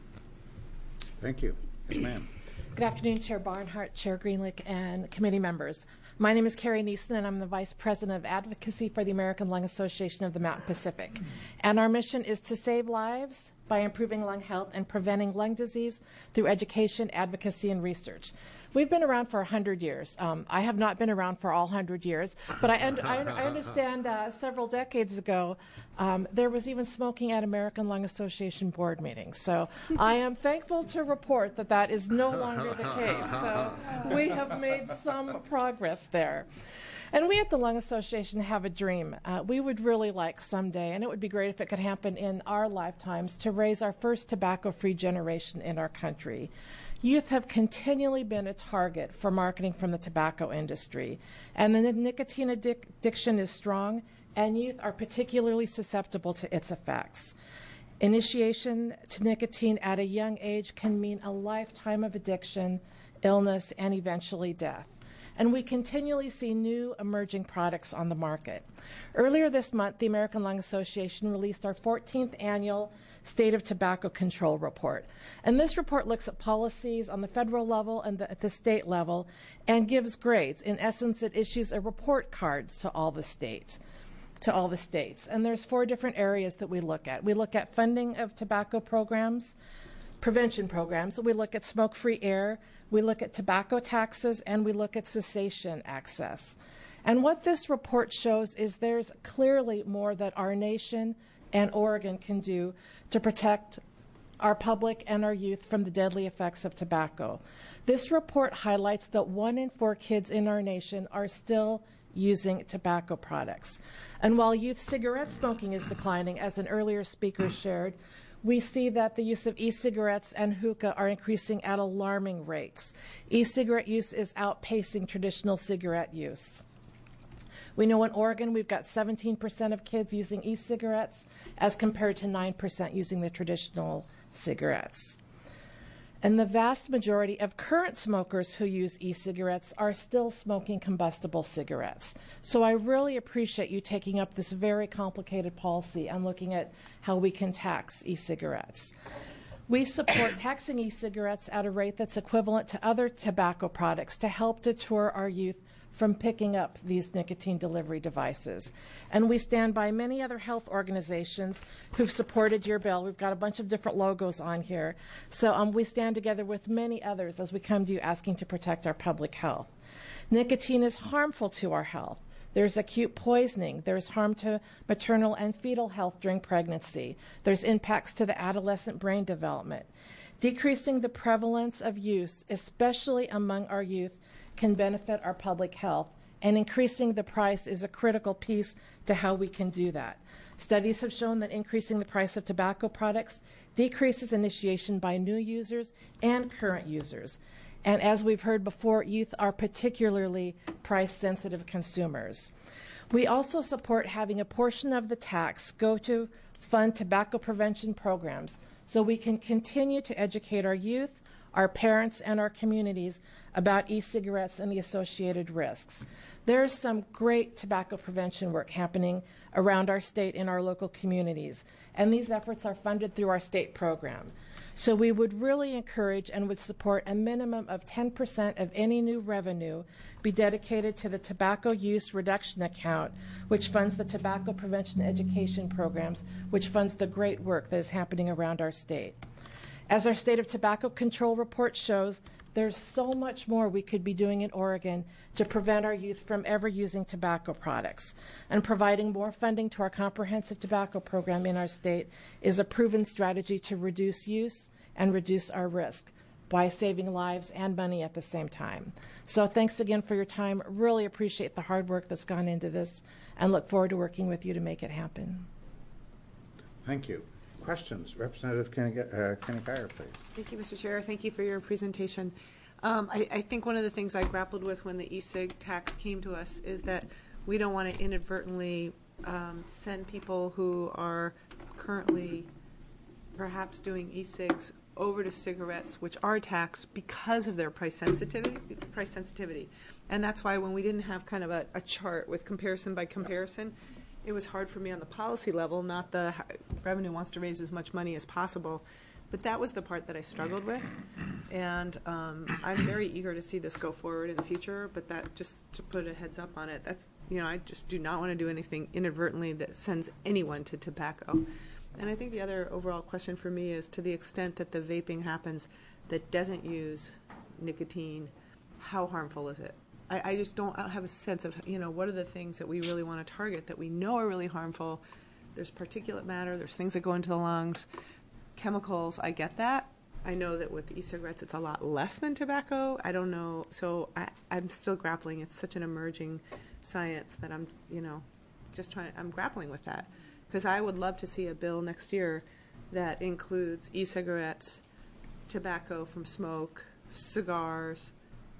Thank you. Yes, ma'am. Good afternoon, Chair Barnhart, Chair Greenlick, and committee members. My name is Carrie Neeson, and I'm the Vice President of Advocacy for the American Lung Association of the Mountain Pacific. And our mission is to save lives by improving lung health and preventing lung disease through education, advocacy, and research. We've been around for 100 years. I have not been around for all 100 years, but I understand several decades ago there was even smoking at American Lung Association board meetings. So I am thankful to report that that is no longer the case. So we have made some progress there. And we at the Lung Association have a dream. We would really like someday, and it would be great if it could happen in our lifetimes, to raise our first tobacco-free generation in our country. Youth have continually been a target for marketing from the tobacco industry, and the nicotine addiction is strong, and youth are particularly susceptible to its effects. Initiation to nicotine at a young age can mean a lifetime of addiction, illness, and eventually death. And we continually see new emerging products on the market. Earlier this month, the American Lung Association released our 14th annual State of Tobacco Control Report. And this report looks at policies on the federal level and at the state level and gives grades. In essence, it issues a report cards to all the states. And there's 4 different areas that we look at. We look at funding of tobacco programs, prevention programs. We look at smoke-free air. We look at tobacco taxes, and we look at cessation access. And what this report shows is there's clearly more that our nation and Oregon can do to protect our public and our youth from the deadly effects of tobacco. This report highlights that 1 in 4 kids in our nation are still using tobacco products. And while youth cigarette smoking is declining, as an earlier speaker shared, we see that the use of e-cigarettes and hookah are increasing at alarming rates. E-cigarette use is outpacing traditional cigarette use. We know in Oregon we've got 17% of kids using e-cigarettes as compared to 9% using the traditional cigarettes. And the vast majority of current smokers who use e-cigarettes are still smoking combustible cigarettes. So I really appreciate you taking up this very complicated policy and looking at how we can tax e-cigarettes. We support taxing e-cigarettes at a rate that's equivalent to other tobacco products to help deter our youth from picking up these nicotine delivery devices. And we stand by many other health organizations who've supported your bill. We've got a bunch of different logos on here. So we stand together with many others as we come to you asking to protect our public health. Nicotine is harmful to our health. There's acute poisoning. There's harm to maternal and fetal health during pregnancy. There's impacts to the adolescent brain development. Decreasing the prevalence of use, especially among our youth, can benefit our public health, and increasing the price is a critical piece to how we can do that. Studies have shown that increasing the price of tobacco products decreases initiation by new users and current users. And as we've heard before, youth are particularly price-sensitive consumers. We also support having a portion of the tax go to fund tobacco prevention programs so we can continue to educate our youth, our parents, and our communities about e-cigarettes and the associated risks. There's some great tobacco prevention work happening around our state in our local communities, and these efforts are funded through our state program. So we would really encourage and would support a minimum of 10% of any new revenue be dedicated to the tobacco use reduction account, which funds the tobacco prevention education programs, which funds the great work that is happening around our state. As our State of Tobacco Control report shows, there's so much more we could be doing in Oregon to prevent our youth from ever using tobacco products. And providing more funding to our comprehensive tobacco program in our state is a proven strategy to reduce use and reduce our risk by saving lives and money at the same time. So thanks again for your time. Really appreciate the hard work that's gone into this and look forward to working with you to make it happen. Thank you. Questions? Representative Kenny Guyer, please. Thank you, Mr. Chair. Thank you for your presentation. I think one of the things I grappled with when the e-cig tax came to us is that we don't want to inadvertently send people who are currently perhaps doing e-cigs over to cigarettes, which are taxed because of their price sensitivity. And that's why when we didn't have kind of a chart with comparison by comparison, it was hard for me on the policy level, not the revenue wants to raise as much money as possible. But that was the part that I struggled with. And I'm very eager to see this go forward in the future, but that just to put a heads up on it, that's, I just do not want to do anything inadvertently that sends anyone to tobacco. And I think the other overall question for me is, to the extent that the vaping happens that doesn't use nicotine, how harmful is it? I just don't have a sense of, what are the things that we really want to target that we know are really harmful. There's particulate matter, there's things that go into the lungs, chemicals, I get that. I know that with e-cigarettes it's a lot less than tobacco. I don't know, so I'm still grappling. It's such an emerging science that I'm, I'm grappling with that. Because I would love to see a bill next year that includes e-cigarettes, tobacco from smoke, cigars,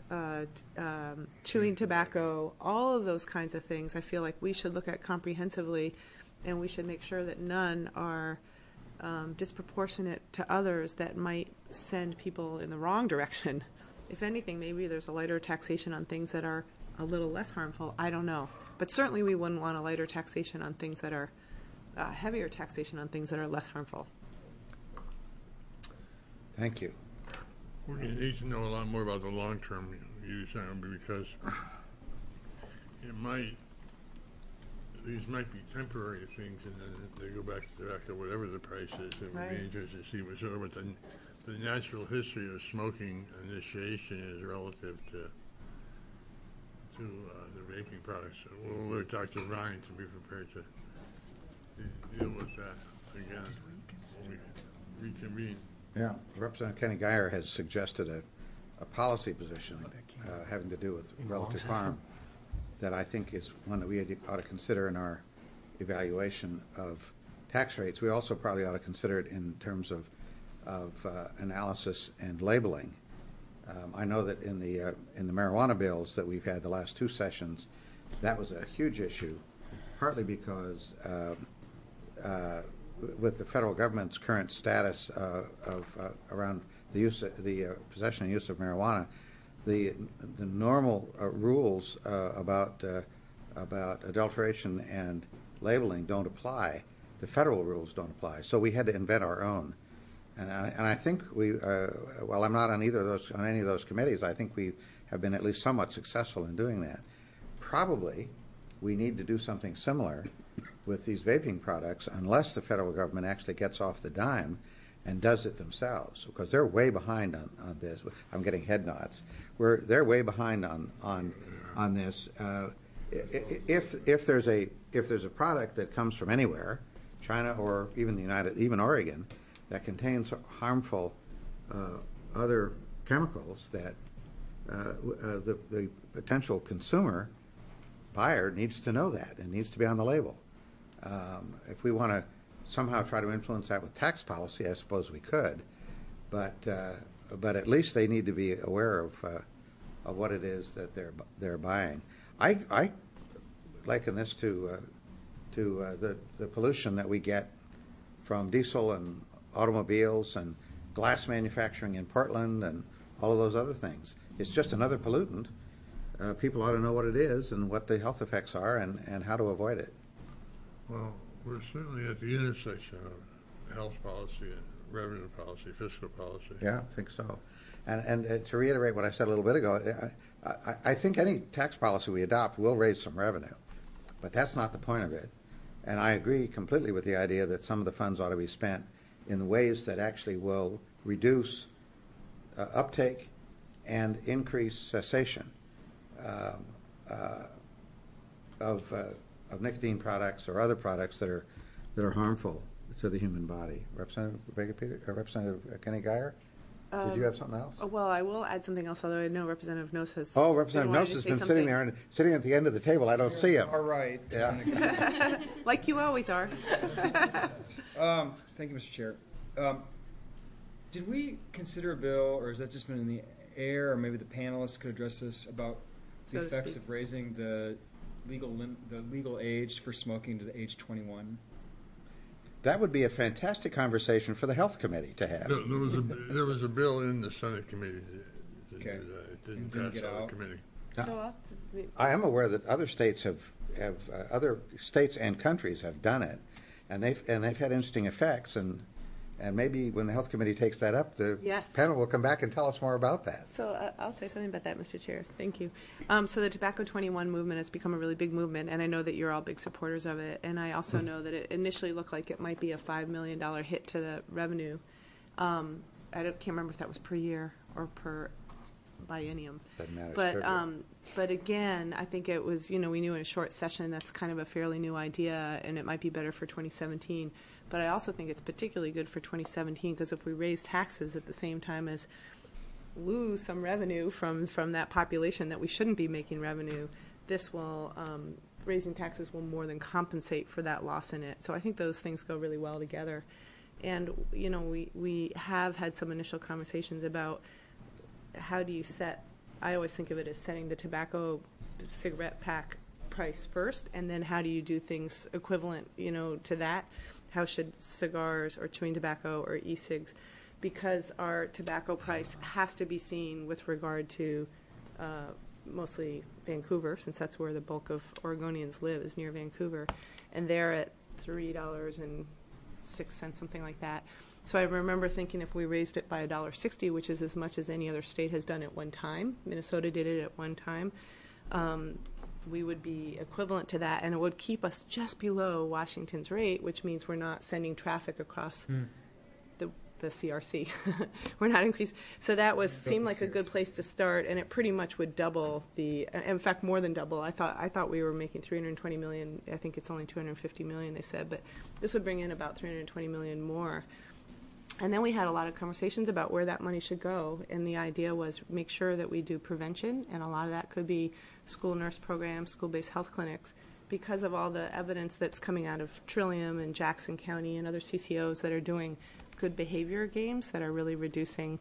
chewing tobacco, all of those kinds of things. I feel like we should look at comprehensively, and we should make sure that none are disproportionate to others that might send people in the wrong direction. If anything, maybe there's a lighter taxation on things that are a little less harmful. I don't know. But certainly we wouldn't want a lighter taxation on things that are heavier taxation on things that are less harmful. Thank you. We need to know a lot more about the long-term use, because these might be temporary things, and then they go back to tobacco, whatever the price is. It would be interesting to see what the natural history of smoking initiation is relative to the vaping products. We'll let Dr. Ryan to be prepared to deal with that again when we reconvene. Yeah, Representative Kenny Guyer has suggested a policy position having to do with relative harm that I think is one that we ought to consider in our evaluation of tax rates. We also probably ought to consider it in terms of analysis and labeling. I know that in the marijuana bills that we've had the last two sessions, that was a huge issue, partly because with the federal government's current status of around the possession and use of marijuana, the normal rules about adulteration and labeling don't apply. The federal rules don't apply. So we had to invent our own. And I think we, while I'm not on any of those committees, I think we have been at least somewhat successful in doing that. Probably we need to do something similar with these vaping products unless the federal government actually gets off the dime and does it themselves, because they're way behind on this. I'm getting head nods. They're way behind on this. If there's a product that comes from anywhere, China or even Oregon, that contains harmful other chemicals that the potential consumer buyer needs to know that and needs to be on the label. If we want to somehow try to influence that with tax policy, I suppose we could, but at least they need to be aware of what it is that they're buying. I liken this to the pollution that we get from diesel and automobiles and glass manufacturing in Portland and all of those other things. It's just another pollutant. People ought to know what it is and what the health effects are and how to avoid it. Well, we're certainly at the intersection of health policy and revenue policy, fiscal policy. Yeah, I think so. And to reiterate what I said a little bit ago, I think any tax policy we adopt will raise some revenue, but that's not the point of it. And I agree completely with the idea that some of the funds ought to be spent in ways that actually will reduce uptake and increase cessation of nicotine products or other products that are harmful to the human body. Representative Representative Kenny Geyer, did you have something else? Well, I will add something else, although I know Representative Nose has. Oh, Representative Nose has been sitting there and sitting at the end of the table. I don't see him. All right. Yeah. Like you always are. Thank you, Mr. Chair. Did we consider a bill, or has that just been in the air, or maybe the panelists could address this, about the effects of raising the legal age for smoking to the age 21? That would be a fantastic conversation for the Health Committee to have. There was a bill in the Senate committee to do that. It didn't pass get out out. of committee. I am aware that other states other states and countries have done it, and they've had interesting effects. And maybe when the Health Committee takes that up, the panel will come back and tell us more about that. So I'll say something about that, Mr. Chair. Thank you. So the Tobacco 21 movement has become a really big movement, and I know that you're all big supporters of it. And I also know that it initially looked like it might be a $5 million hit to the revenue. I can't remember if that was per year or per biennium. Doesn't matter. But again, I think it was, we knew in a short session that's kind of a fairly new idea, and it might be better for 2017. But I also think it's particularly good for 2017 because if we raise taxes at the same time as lose some revenue from that population that we shouldn't be making revenue, this will, raising taxes will more than compensate for that loss in it. So I think those things go really well together. And, we have had some initial conversations about how do you set, I always think of it as setting the tobacco cigarette pack price first, and then how do you do things equivalent, to that? How should cigars or chewing tobacco or e-cigs, because our tobacco price has to be seen with regard to mostly Vancouver, since that's where the bulk of Oregonians live, is near Vancouver, and they're at $3.06, something like that. So I remember thinking if we raised it by $1.60, which is as much as any other state has done at one time, Minnesota did it at one time, we would be equivalent to that, and it would keep us just below Washington's rate, which means we're not sending traffic across the CRC. We're not increasing. So that seemed like a good place to start, and it pretty much would double in fact, more than double. I thought we were making $320 million. I think it's only $250 million, they said, but this would bring in about $320 million more. And then we had a lot of conversations about where that money should go, and the idea was make sure that we do prevention, and a lot of that could be school nurse programs, school-based health clinics, because of all the evidence that's coming out of Trillium and Jackson County and other CCOs that are doing good behavior games that are really reducing,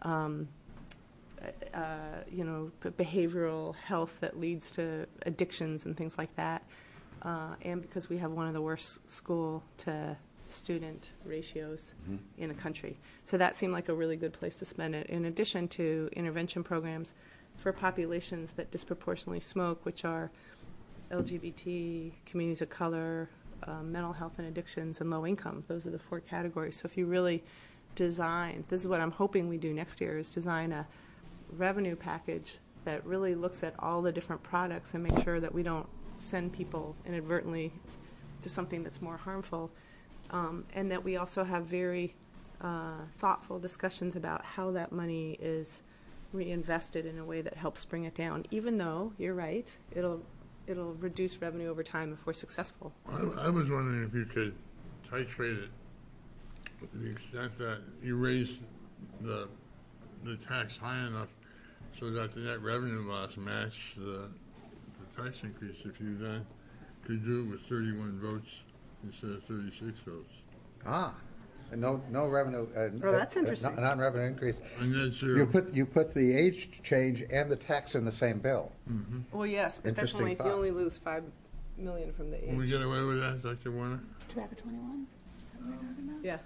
behavioral health that leads to addictions and things like that, and because we have one of the worst school to student ratios in a country. So that seemed like a really good place to spend it, in addition to intervention programs for populations that disproportionately smoke, which are LGBT, communities of color, mental health and addictions, and low income. Those are the 4 categories. So if you really design, this is what I'm hoping we do next year, is design a revenue package that really looks at all the different products and make sure that we don't send people inadvertently to something that's more harmful, and that we also have very thoughtful discussions about how that money is reinvested in a way that helps bring it down, even though, you're right, it'll reduce revenue over time if we're successful. I was wondering if you could titrate it to the extent that you raise the tax high enough so that the net revenue loss match the tax increase. If you then could do it with 31 votes instead of 36 votes. And no revenue. That's interesting. Non-revenue increase. And that's You put the age change and the tax in the same bill. Mm-hmm. Well, yes, but that's only if you only lose $5 million from the age. Will we get away with that, Dr. Warner? Tobacco 21? Is that what you're talking about? Yeah.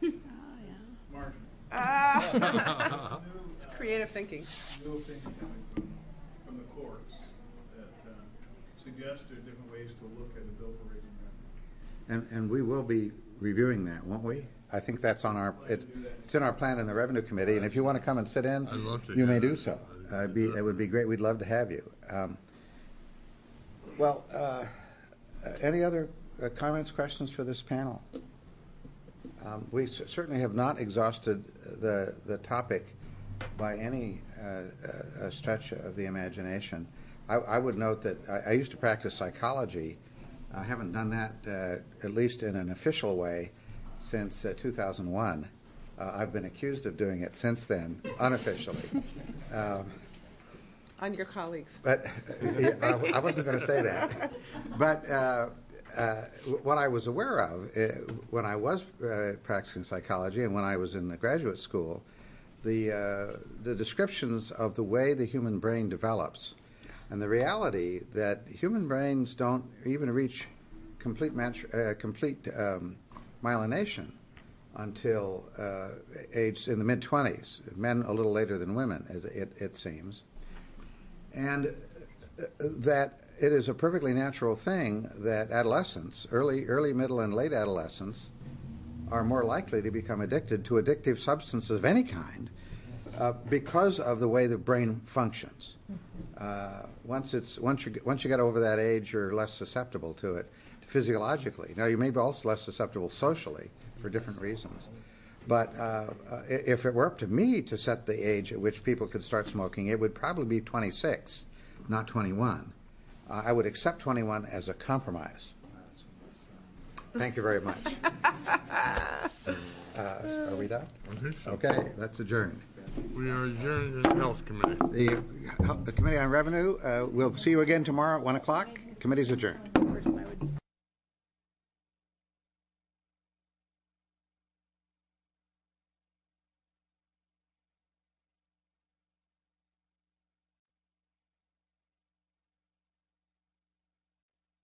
Margin. It's creative thinking. Real thinking coming from the courts that suggested different ways to look at a bill for raising revenue. And we will be reviewing that, won't we? I think that's on our, it's in our plan in the Revenue Committee, and if you want to come and sit in, you may do so. It would be great. We'd love to have you. Any other comments, questions for this panel? We certainly have not exhausted the topic by any stretch of the imagination. I would note that I used to practice psychology. I haven't done that, at least in an official way, since 2001. I've been accused of doing it since then, unofficially. On your colleagues. But I wasn't going to say that. But what I was aware of when I was practicing psychology and when I was in the graduate school, the descriptions of the way the human brain develops and the reality that human brains don't even reach complete myelination until age in the mid-20s, men a little later than women, as it seems, and that it is a perfectly natural thing that adolescents, early, middle, and late adolescents, are more likely to become addicted to addictive substances of any kind because of the way the brain functions. Once you get over that age, you're less susceptible to it physiologically. Now, you may be also less susceptible socially for different reasons. But if it were up to me to set the age at which people could start smoking, it would probably be 26, not 21. I would accept 21 as a compromise. Thank you very much. Are we done? I think so. Okay, that's adjourned. We are adjourned in the Health Committee. The Committee on Revenue, we'll see you again tomorrow at 1 o'clock. Committee's adjourned.